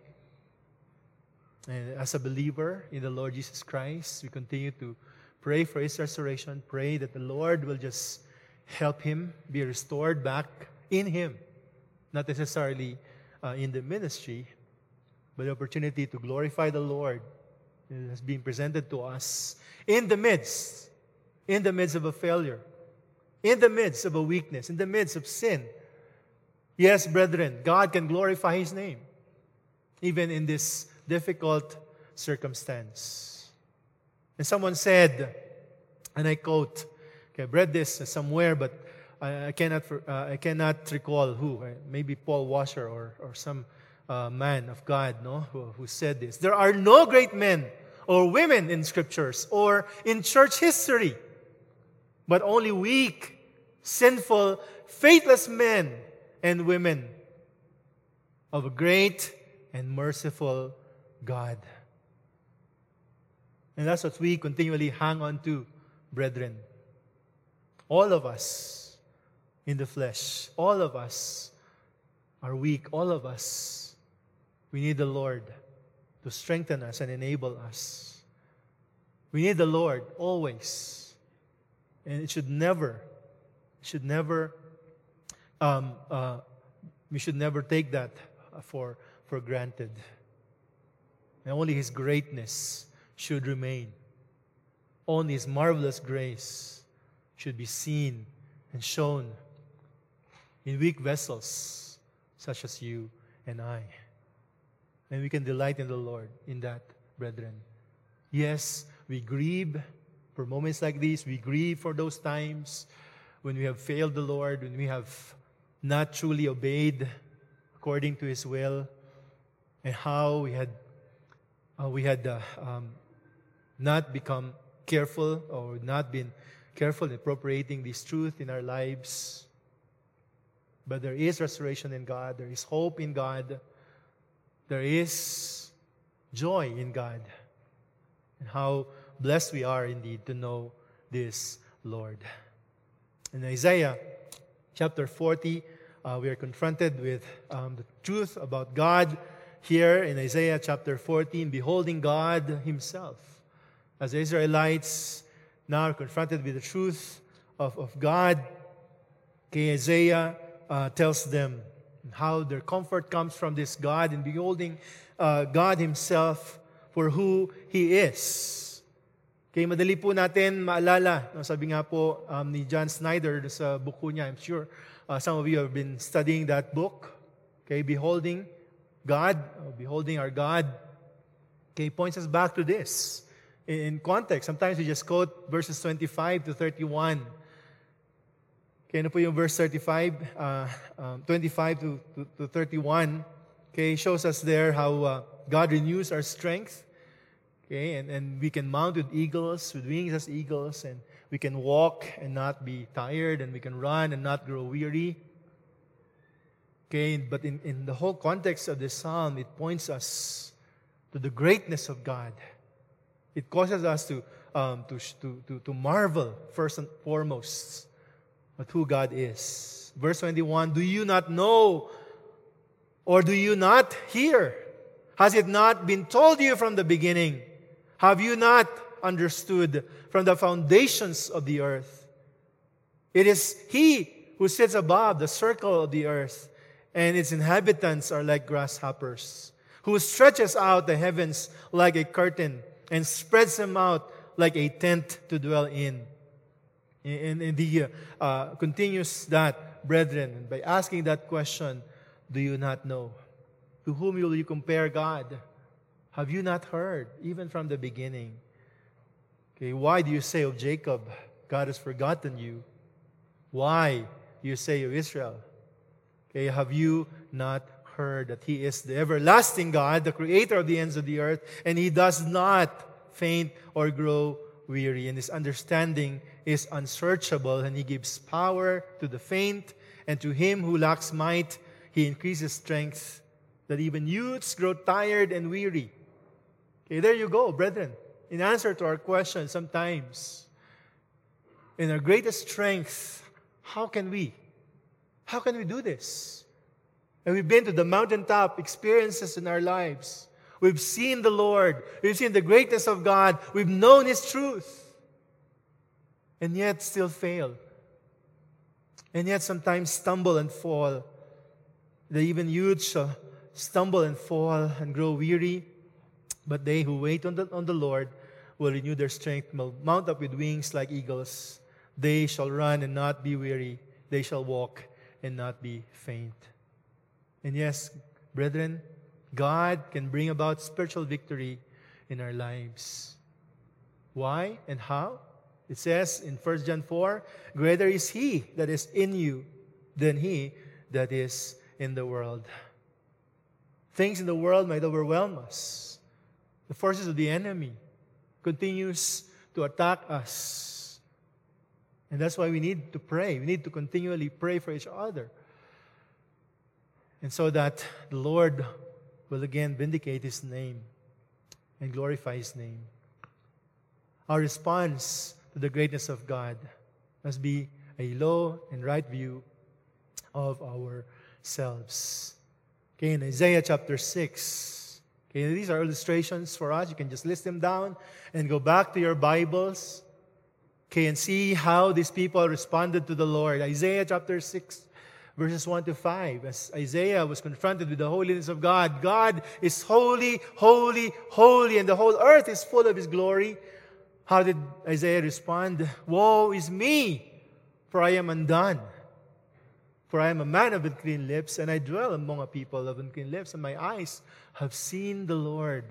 And as a believer in the Lord Jesus Christ, we continue to pray for his restoration, pray that the Lord will just help him be restored back in him, not necessarily uh, in the ministry, but the opportunity to glorify the Lord has been presented to us in the midst, in the midst of a failure, in the midst of a weakness, in the midst of sin. Yes, brethren, God can glorify His name, even in this difficult circumstance. And someone said, and I quote, okay, I've read this somewhere, but I, I cannot uh, I cannot recall who. Maybe Paul Washer or or some uh, man of God, no, who, who said this. There are no great men or women in scriptures or in church history, but only weak, sinful, faithless men and women of a great and merciful God. And that's what we continually hang on to, brethren. All of us in the flesh, all of us are weak, all of us. We need the Lord to strengthen us and enable us. We need the Lord always. And it should never, should never, um, uh, we should never take that for, for granted. And only His greatness should remain. Only His marvelous grace should be seen and shown in weak vessels such as you and I. And we can delight in the Lord in that, brethren. Yes, we grieve for moments like these. We grieve for those times when we have failed the Lord, when we have not truly obeyed according to His will, and how we had uh, we had uh, um, not become careful or not been careful in appropriating this truth in our lives. But there is restoration in God. There is hope in God. There is joy in God. And how blessed we are indeed to know this Lord. In Isaiah chapter forty, uh, we are confronted with um, the truth about God. Here in Isaiah chapter fourteen, beholding God Himself. As the Israelites now are confronted with the truth of, of God, okay, Isaiah uh, tells them how their comfort comes from this God and beholding uh, God Himself for who He is. Okay, madali po natin maalala. No, sabi nga po um, ni John Snyder sa buku niya, I'm sure uh, some of you have been studying that book. Okay, beholding God, uh, beholding our God. Okay, points us back to this. In, in context, sometimes we just quote verses twenty-five to thirty-one. Okay, ano po yung verse thirty-five, uh, um, twenty-five to, to, to thirty-one. Okay, shows us there how uh, God renews our strength. Okay, and, and we can mount with eagles, with wings as eagles, and we can walk and not be tired, and we can run and not grow weary. Okay, but in, in the whole context of this psalm, it points us to the greatness of God. It causes us to, um, to, to, to, to marvel, first and foremost, at who God is. Verse twenty-one, do you not know, or do you not hear? Has it not been told you from the beginning? Have you not understood from the foundations of the earth? It is He who sits above the circle of the earth, and its inhabitants are like grasshoppers, who stretches out the heavens like a curtain and spreads them out like a tent to dwell in. And, and he uh, continues that, brethren, by asking that question, do you not know? To whom will you compare God? Have you not heard, even from the beginning? Okay, why do you say of Jacob, God has forgotten you? Why do you say of Israel, okay, have you not heard that He is the everlasting God, the creator of the ends of the earth, and He does not faint or grow weary, and His understanding is unsearchable, and He gives power to the faint, and to him who lacks might, He increases strength, that even youths grow tired and weary. Okay, there you go, brethren. In answer to our question, sometimes, in our greatest strength, how can we? How can we do this? And we've been to the mountaintop experiences in our lives. We've seen the Lord. We've seen the greatness of God. We've known His truth. And yet still fail. And yet sometimes stumble and fall. That even youths shall stumble and fall and grow weary. But they who wait on the, on the Lord will renew their strength, will mount up with wings like eagles. They shall run and not be weary. They shall walk and not be faint. And yes, brethren, God can bring about spiritual victory in our lives. Why and how? It says in First John four, greater is He that is in you than he that is in the world. Things in the world might overwhelm us. The forces of the enemy continues to attack us. And that's why we need to pray. We need to continually pray for each other. And so that the Lord will again vindicate His name and glorify His name. Our response to the greatness of God must be a low and right view of ourselves. Okay, in Isaiah chapter six, okay, these are illustrations for us. You can just list them down and go back to your Bibles, okay, and see how these people responded to the Lord. Isaiah chapter six, verses one to five. As Isaiah was confronted with the holiness of God, God is holy, holy, holy, and the whole earth is full of His glory. How did Isaiah respond? Woe is me, for I am undone. For I am a man of unclean lips, and I dwell among a people of unclean lips, and my eyes have seen the Lord,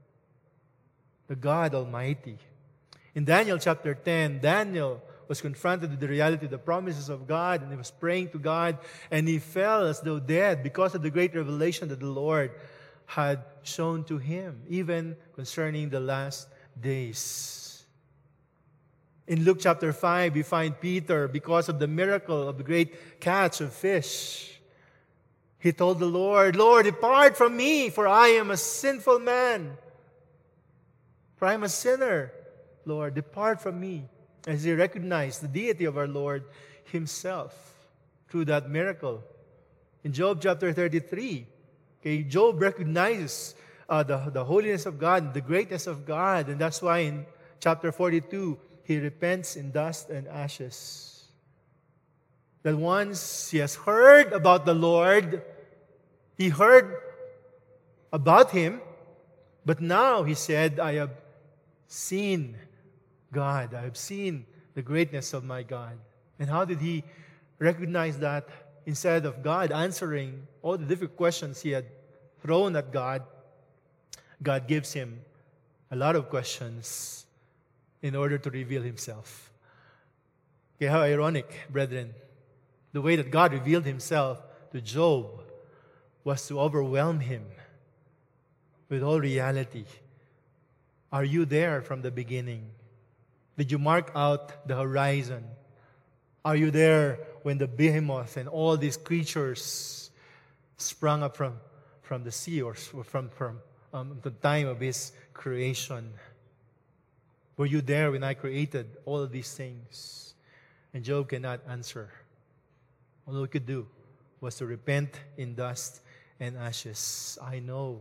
the God Almighty. In Daniel chapter ten, Daniel was confronted with the reality of the promises of God, and he was praying to God, and he fell as though dead because of the great revelation that the Lord had shown to him, even concerning the last days. In Luke chapter five, we find Peter, because of the miracle of the great catch of fish, he told the Lord, Lord, depart from me, for I am a sinful man. For I am a sinner. Lord, depart from me. As he recognized the deity of our Lord himself through that miracle. In Job chapter thirty-three, okay, Job recognizes uh, the, the holiness of God, the greatness of God, and that's why in chapter forty-two, he repents in dust and ashes. That once he has heard about the Lord, he heard about him, but now he said, I have seen God. I have seen the greatness of my God. And how did he recognize that? Instead of God answering all the difficult questions he had thrown at God, God gives him a lot of questions in order to reveal himself. Okay, how ironic, brethren. The way that God revealed himself to Job was to overwhelm him with all reality. Are you there from the beginning? Did you mark out the horizon? Are you there when the behemoth and all these creatures sprung up from, from the sea or from, from um, the time of his creation? Were you there when I created all of these things? And Job cannot answer. All he could do was to repent in dust and ashes. I know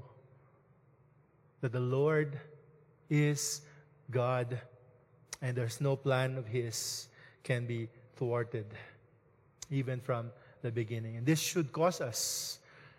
that the Lord is God, and there's no plan of His can be thwarted, even from the beginning. And this should cause us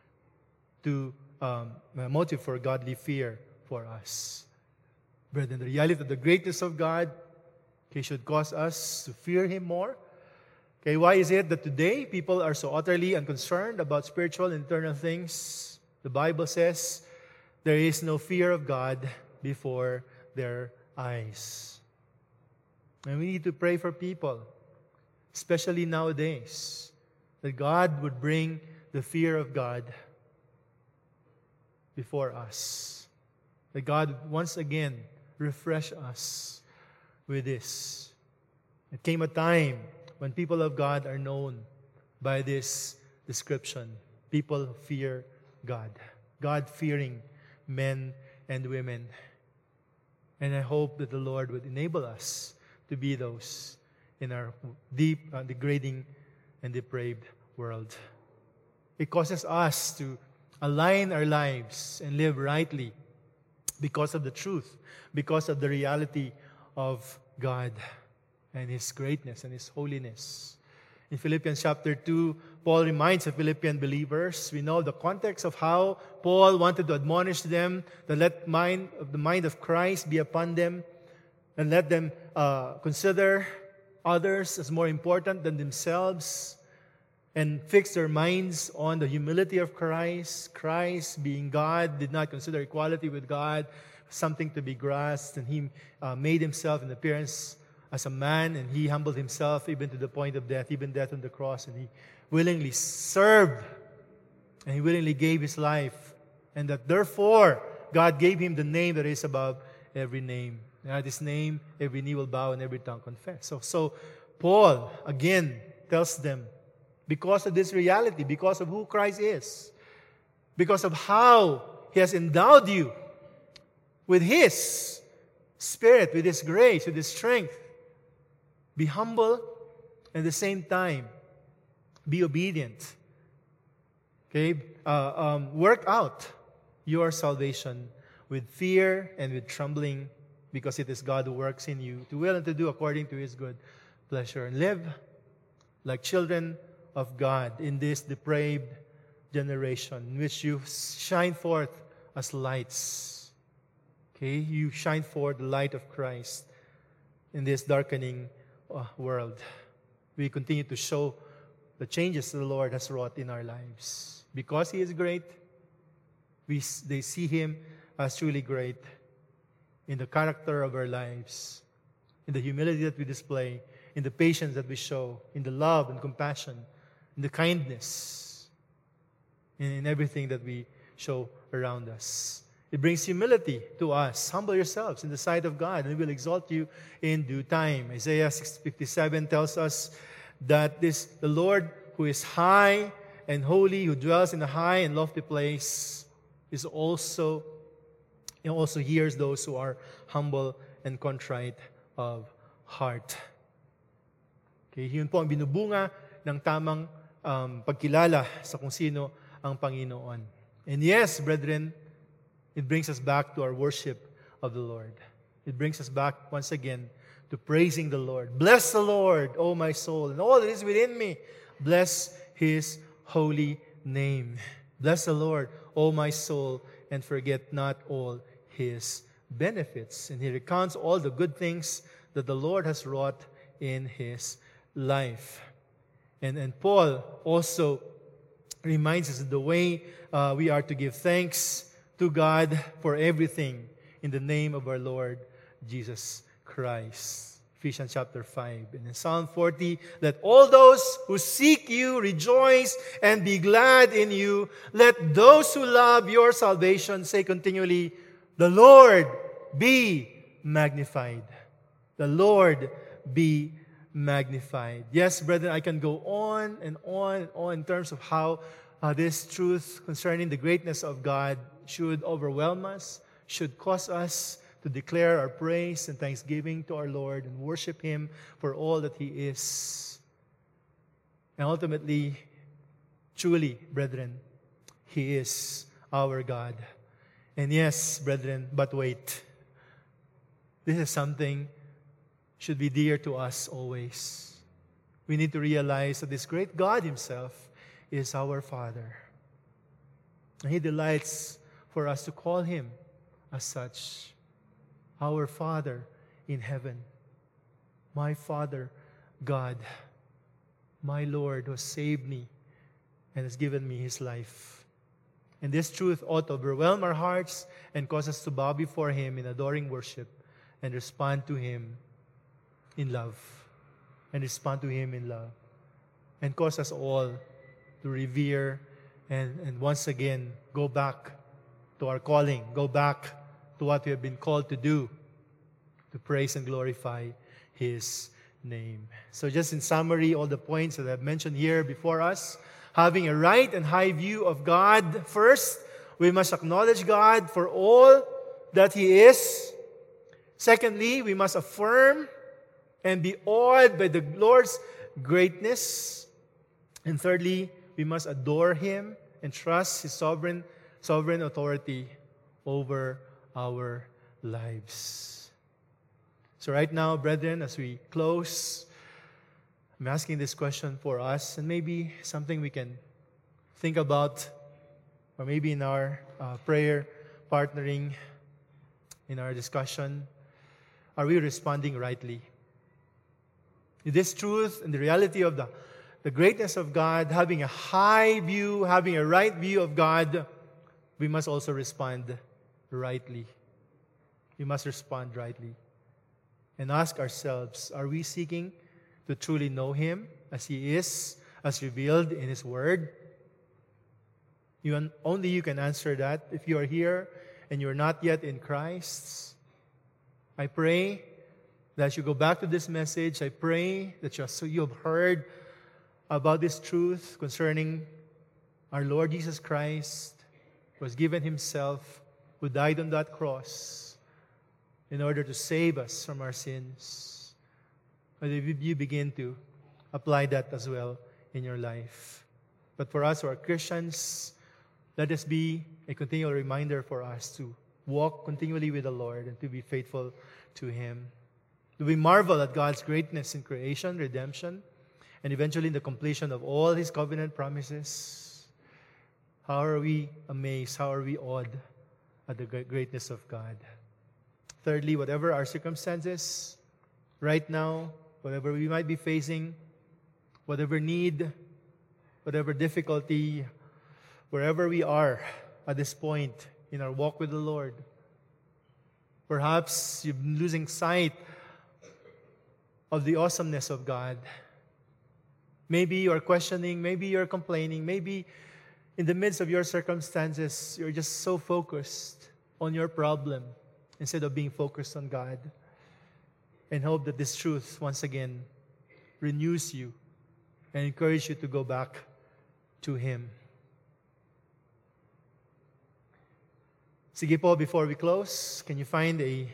to um, a motive for godly fear for us. Brethren, the reality of the greatness of God, okay, should cause us to fear Him more. Okay, why is it that today people are so utterly unconcerned about spiritual and eternal things? The Bible says there is no fear of God before their eyes. And we need to pray for people, especially nowadays, that God would bring the fear of God before us. That God once again refresh us with this. It came a time when people of God are known by this description. People fear God. God-fearing men and women. And I hope that the Lord would enable us to be those in our deep, uh, degrading, and depraved world. It causes us to align our lives and live rightly because of the truth, because of the reality of God and His greatness and His holiness. In Philippians chapter two, Paul reminds the Philippian believers, we know the context of how Paul wanted to admonish them, that let mind, the mind of Christ be upon them, and let them uh, consider others as more important than themselves, and fix their minds on the humility of Christ. Christ, being God, did not consider equality with God something to be grasped, and He uh, made Himself in appearance as a man, and He humbled Himself even to the point of death, even death on the cross, and He willingly served, and He willingly gave His life, and that therefore God gave Him the name that is above every name. And at His name, every knee will bow and every tongue confess. So, so Paul, again, tells them, because of this reality, because of who Christ is, because of how He has endowed you with His Spirit, with His grace, with His strength, be humble and at the same time be obedient. Okay? Uh, um, work out your salvation with fear and with trembling, because it is God who works in you to will and to do according to His good pleasure. And live like children of God in this depraved generation in which you shine forth as lights. Okay? You shine forth the light of Christ in this darkening uh, world. We continue to show the changes that the Lord has wrought in our lives. Because He is great, we, they see Him as truly great in the character of our lives, in the humility that we display, in the patience that we show, in the love and compassion, in the kindness, in, in everything that we show around us. It brings humility to us. Humble yourselves in the sight of God, and He will exalt you in due time. Isaiah six fifty-seven tells us that this the Lord who is high and holy, who dwells in a high and lofty place, is also, He also hears those who are humble and contrite of heart. Okay, yun po ang binubunga ng tamang um, pagkilala sa kung sino ang Panginoon. And yes, brethren, it brings us back to our worship of the Lord. It brings us back once again to praising the Lord. Bless the Lord, O my soul, and all that is within me. Bless His holy name. Bless the Lord, O my soul, and forget not all His benefits. And he recounts all the good things that the Lord has wrought in his life. And, and Paul also reminds us of the way uh, we are to give thanks to God for everything in the name of our Lord Jesus Christ. Ephesians chapter five. And in Psalm forty, let all those who seek you rejoice and be glad in you. Let those who love your salvation say continually, the Lord be magnified. The Lord be magnified. Yes, brethren, I can go on and on and on in terms of how uh, this truth concerning the greatness of God should overwhelm us, should cause us to declare our praise and thanksgiving to our Lord and worship Him for all that He is. And ultimately, truly, brethren, He is our God. And yes, brethren, but wait. This is something should be dear to us always. We need to realize that this great God Himself is our Father. And He delights for us to call Him as such. Our Father in heaven. My Father, God. My Lord who has saved me and has given me His life. And this truth ought to overwhelm our hearts and cause us to bow before Him in adoring worship and respond to Him in love. And respond to Him in love. And cause us all to revere and, and once again go back to our calling. Go back to what we have been called to do, to praise and glorify His name. So just in summary, all the points that I've mentioned here before us, having a right and high view of God first, we must acknowledge God for all that He is. Secondly, we must affirm and be awed by the Lord's greatness. And thirdly, we must adore Him and trust His sovereign, sovereign authority over our lives. So right now, brethren, as we close, I'm asking this question for us, and maybe something we can think about, or maybe in our uh, prayer partnering, in our discussion, are we responding rightly? This truth and the reality of the, the greatness of God, having a high view, having a right view of God, we must also respond rightly. We must respond rightly. And ask ourselves, are we seeking to truly know Him as He is, as revealed in His Word? You, only you can answer that. If you are here and you are not yet in Christ, I pray that you go back to this message. I pray that you, so you have heard about this truth concerning our Lord Jesus Christ, who has given Himself, who died on that cross in order to save us from our sins. But if you begin to apply that as well in your life. But for us who are Christians, let this be a continual reminder for us to walk continually with the Lord and to be faithful to Him. Do we marvel at God's greatness in creation, redemption, and eventually in the completion of all His covenant promises? How are we amazed? How are we awed at the greatness of God? Thirdly, whatever our circumstances right now, whatever we might be facing, whatever need, whatever difficulty, wherever we are at this point in our walk with the Lord, perhaps you're losing sight of the awesomeness of God. Maybe you're questioning, maybe you're complaining, maybe in the midst of your circumstances, you're just so focused on your problem instead of being focused on God. And hope that this truth, once again, renews you and encourages you to go back to Him. Sige po, before we close, can you find a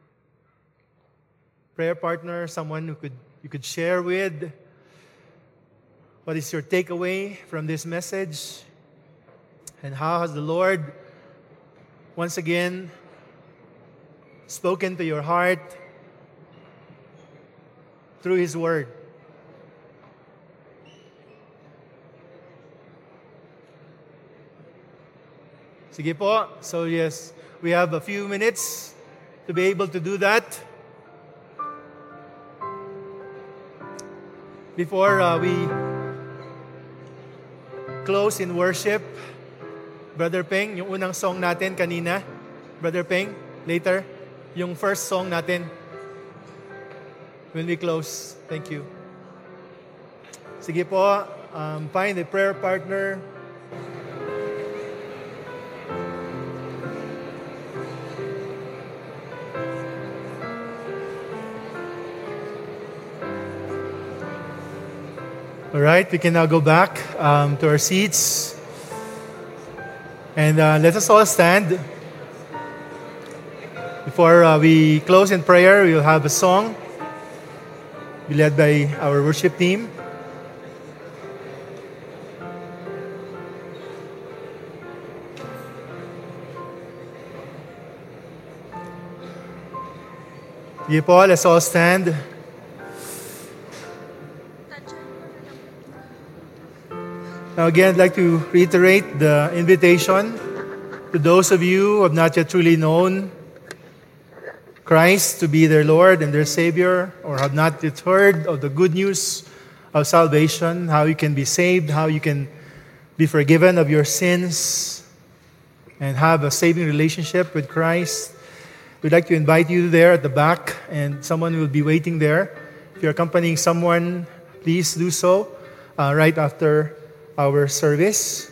prayer partner, someone who could you could share with? What is your takeaway from this message? And how has the Lord once again spoken to your heart through His Word? Sige po. So yes, we have a few minutes to be able to do that. Before uh, we close in worship, Brother Peng, yung unang song natin kanina, Brother Peng, later, yung first song natin, when we close. Thank you. Sige po, um, find a prayer partner. All right, we can now go back um, to our seats. And uh, let us all stand. Before uh, we close in prayer, we'll have a song be led by our worship team. Sige po, let's all stand. Now again, I'd like to reiterate the invitation to those of you who have not yet truly known Christ to be their Lord and their Savior, or have not yet heard of the good news of salvation, how you can be saved, how you can be forgiven of your sins, and have a saving relationship with Christ. We'd like to invite you there at the back, and someone will be waiting there. If you're accompanying someone, please do so uh, right after our service.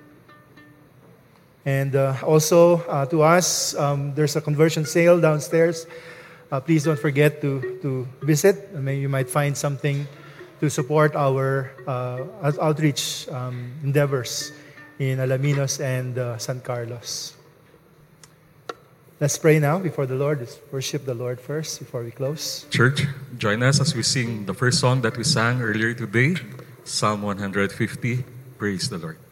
And uh, also uh, to us, um, there's a conversion sale downstairs. Uh, please don't forget to, to visit. I mean, you might find something to support our uh, outreach um, endeavors in Alaminos and uh, San Carlos. Let's pray now before the Lord. Let's worship the Lord first before we close. Church, join us as we sing the first song that we sang earlier today, Psalm one fifty. Praise the Lord.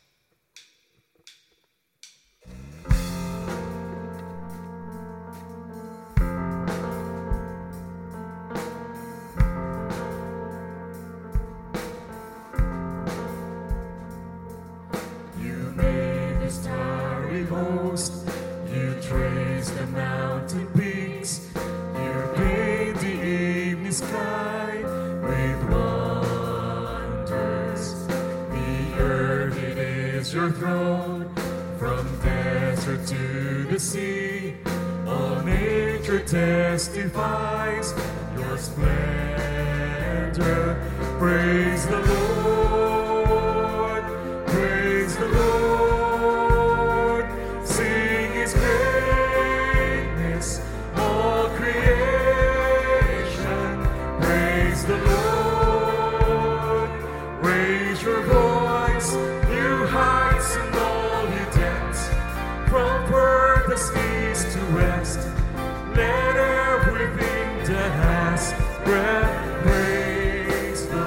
You made the starry host, you traced the mountain peaks, you paint the evening sky with wonders. Earth, it is your throne, from desert to the sea. All nature testifies your splendor. Praise the Lord, praise the Lord. Sing His greatness, all creation. Praise the Lord, raise your voice, you heights and all you depths, from furthest east to west. Let everything that has breath praise the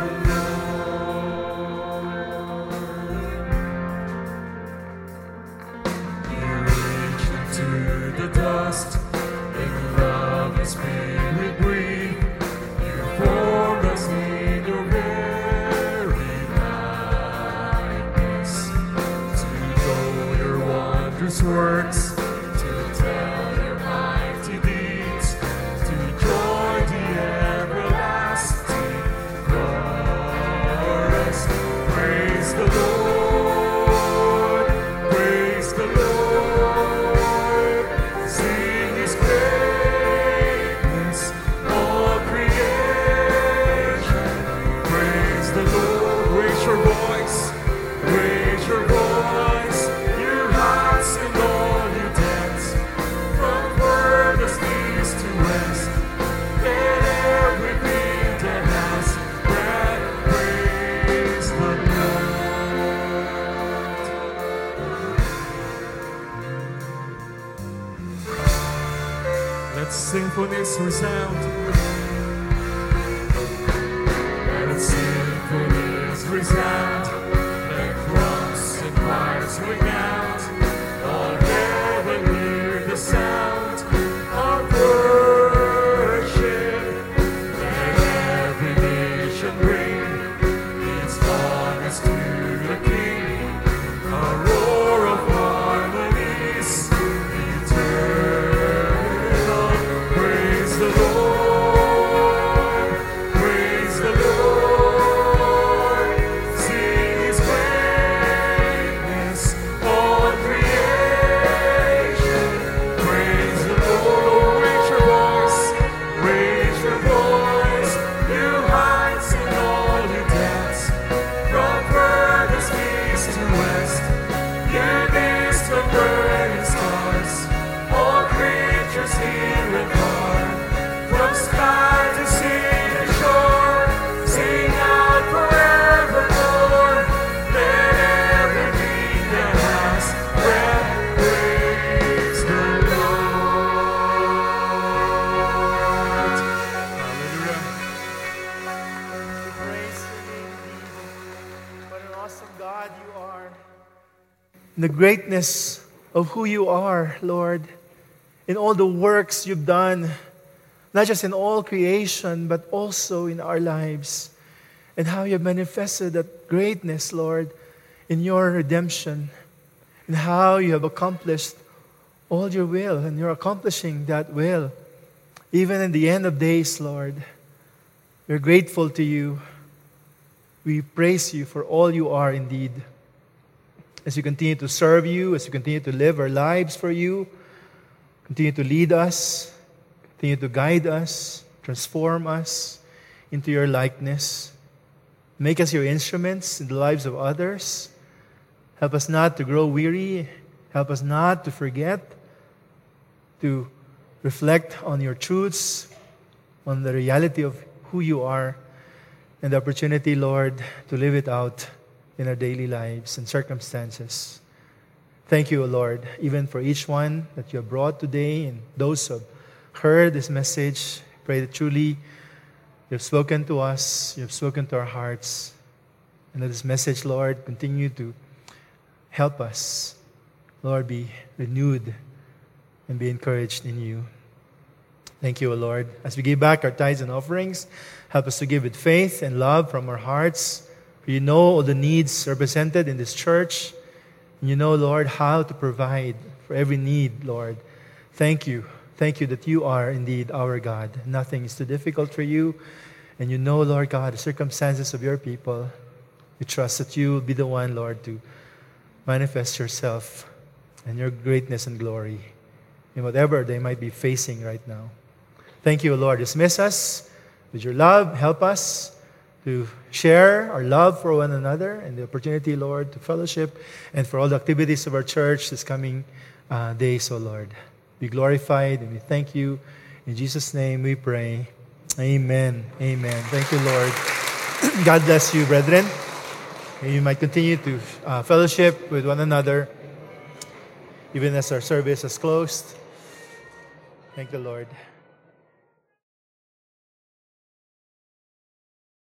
Lord. You reach into the dust, in love and spirit breathe. You formed us in your very likeness, to know your wondrous works, to tell your mighty deeds, to join the everlasting chorus. Praise the Lord, praise the Lord. Sing His greatness, all creation. Praise the Lord, raise your voice, raise your voice, you hearts and all you Let symphonies resound. Let symphonies resound. Let drums and choirs ring out. All heaven hear the sound of worship. Let every nation bring its songs to the King. A roar of harmonies eternal. Praise the Lord, praise the Lord. Sing His greatness, all creation. Praise the Lord. Raise your voice, raise your voice. You heights and all you depths, from furthest east to west. You distant burning stars, all creatures near and far, from sky to sea to shore, sing out forevermore. Let everything that has breath praise the Lord. Hallelujah. Praise your name, Jesus. What an awesome God you are. In the greatness of who you are, Lord, in all the works you've done, not just in all creation, but also in our lives, and how you have manifested that greatness, Lord, in your redemption, and how you have accomplished all your will, and you're accomplishing that will. Even in the end of days, Lord, we're grateful to you. We praise you for all you are indeed. As you continue to serve you, as you continue to live our lives for you, continue to lead us, continue to guide us, transform us into your likeness. Make us your instruments in the lives of others. Help us not to grow weary. Help us not to forget to reflect on your truths, on the reality of who you are, and the opportunity, Lord, to live it out in our daily lives and circumstances. Thank you, O Lord, even for each one that you have brought today and those who have heard this message. Pray that truly you have spoken to us, you have spoken to our hearts, and that this message, Lord, continue to help us, Lord, be renewed and be encouraged in you. Thank you, O Lord. As we give back our tithes and offerings, help us to give with faith and love from our hearts. For you know all the needs represented in this church. And you know, Lord, how to provide for every need, Lord. Thank you. Thank you that you are indeed our God. Nothing is too difficult for you. And you know, Lord God, the circumstances of your people. We trust that you will be the one, Lord, to manifest yourself and your greatness and glory in whatever they might be facing right now. Thank you, Lord. Dismiss us with your love. Help us to share our love for one another and the opportunity, Lord, to fellowship and for all the activities of our church this coming uh, days, O Lord. Be glorified and we thank you. In Jesus' name we pray. Amen. Amen. Thank you, Lord. God bless you, brethren. May you might continue to uh, fellowship with one another even as our service is closed. Thank the Lord.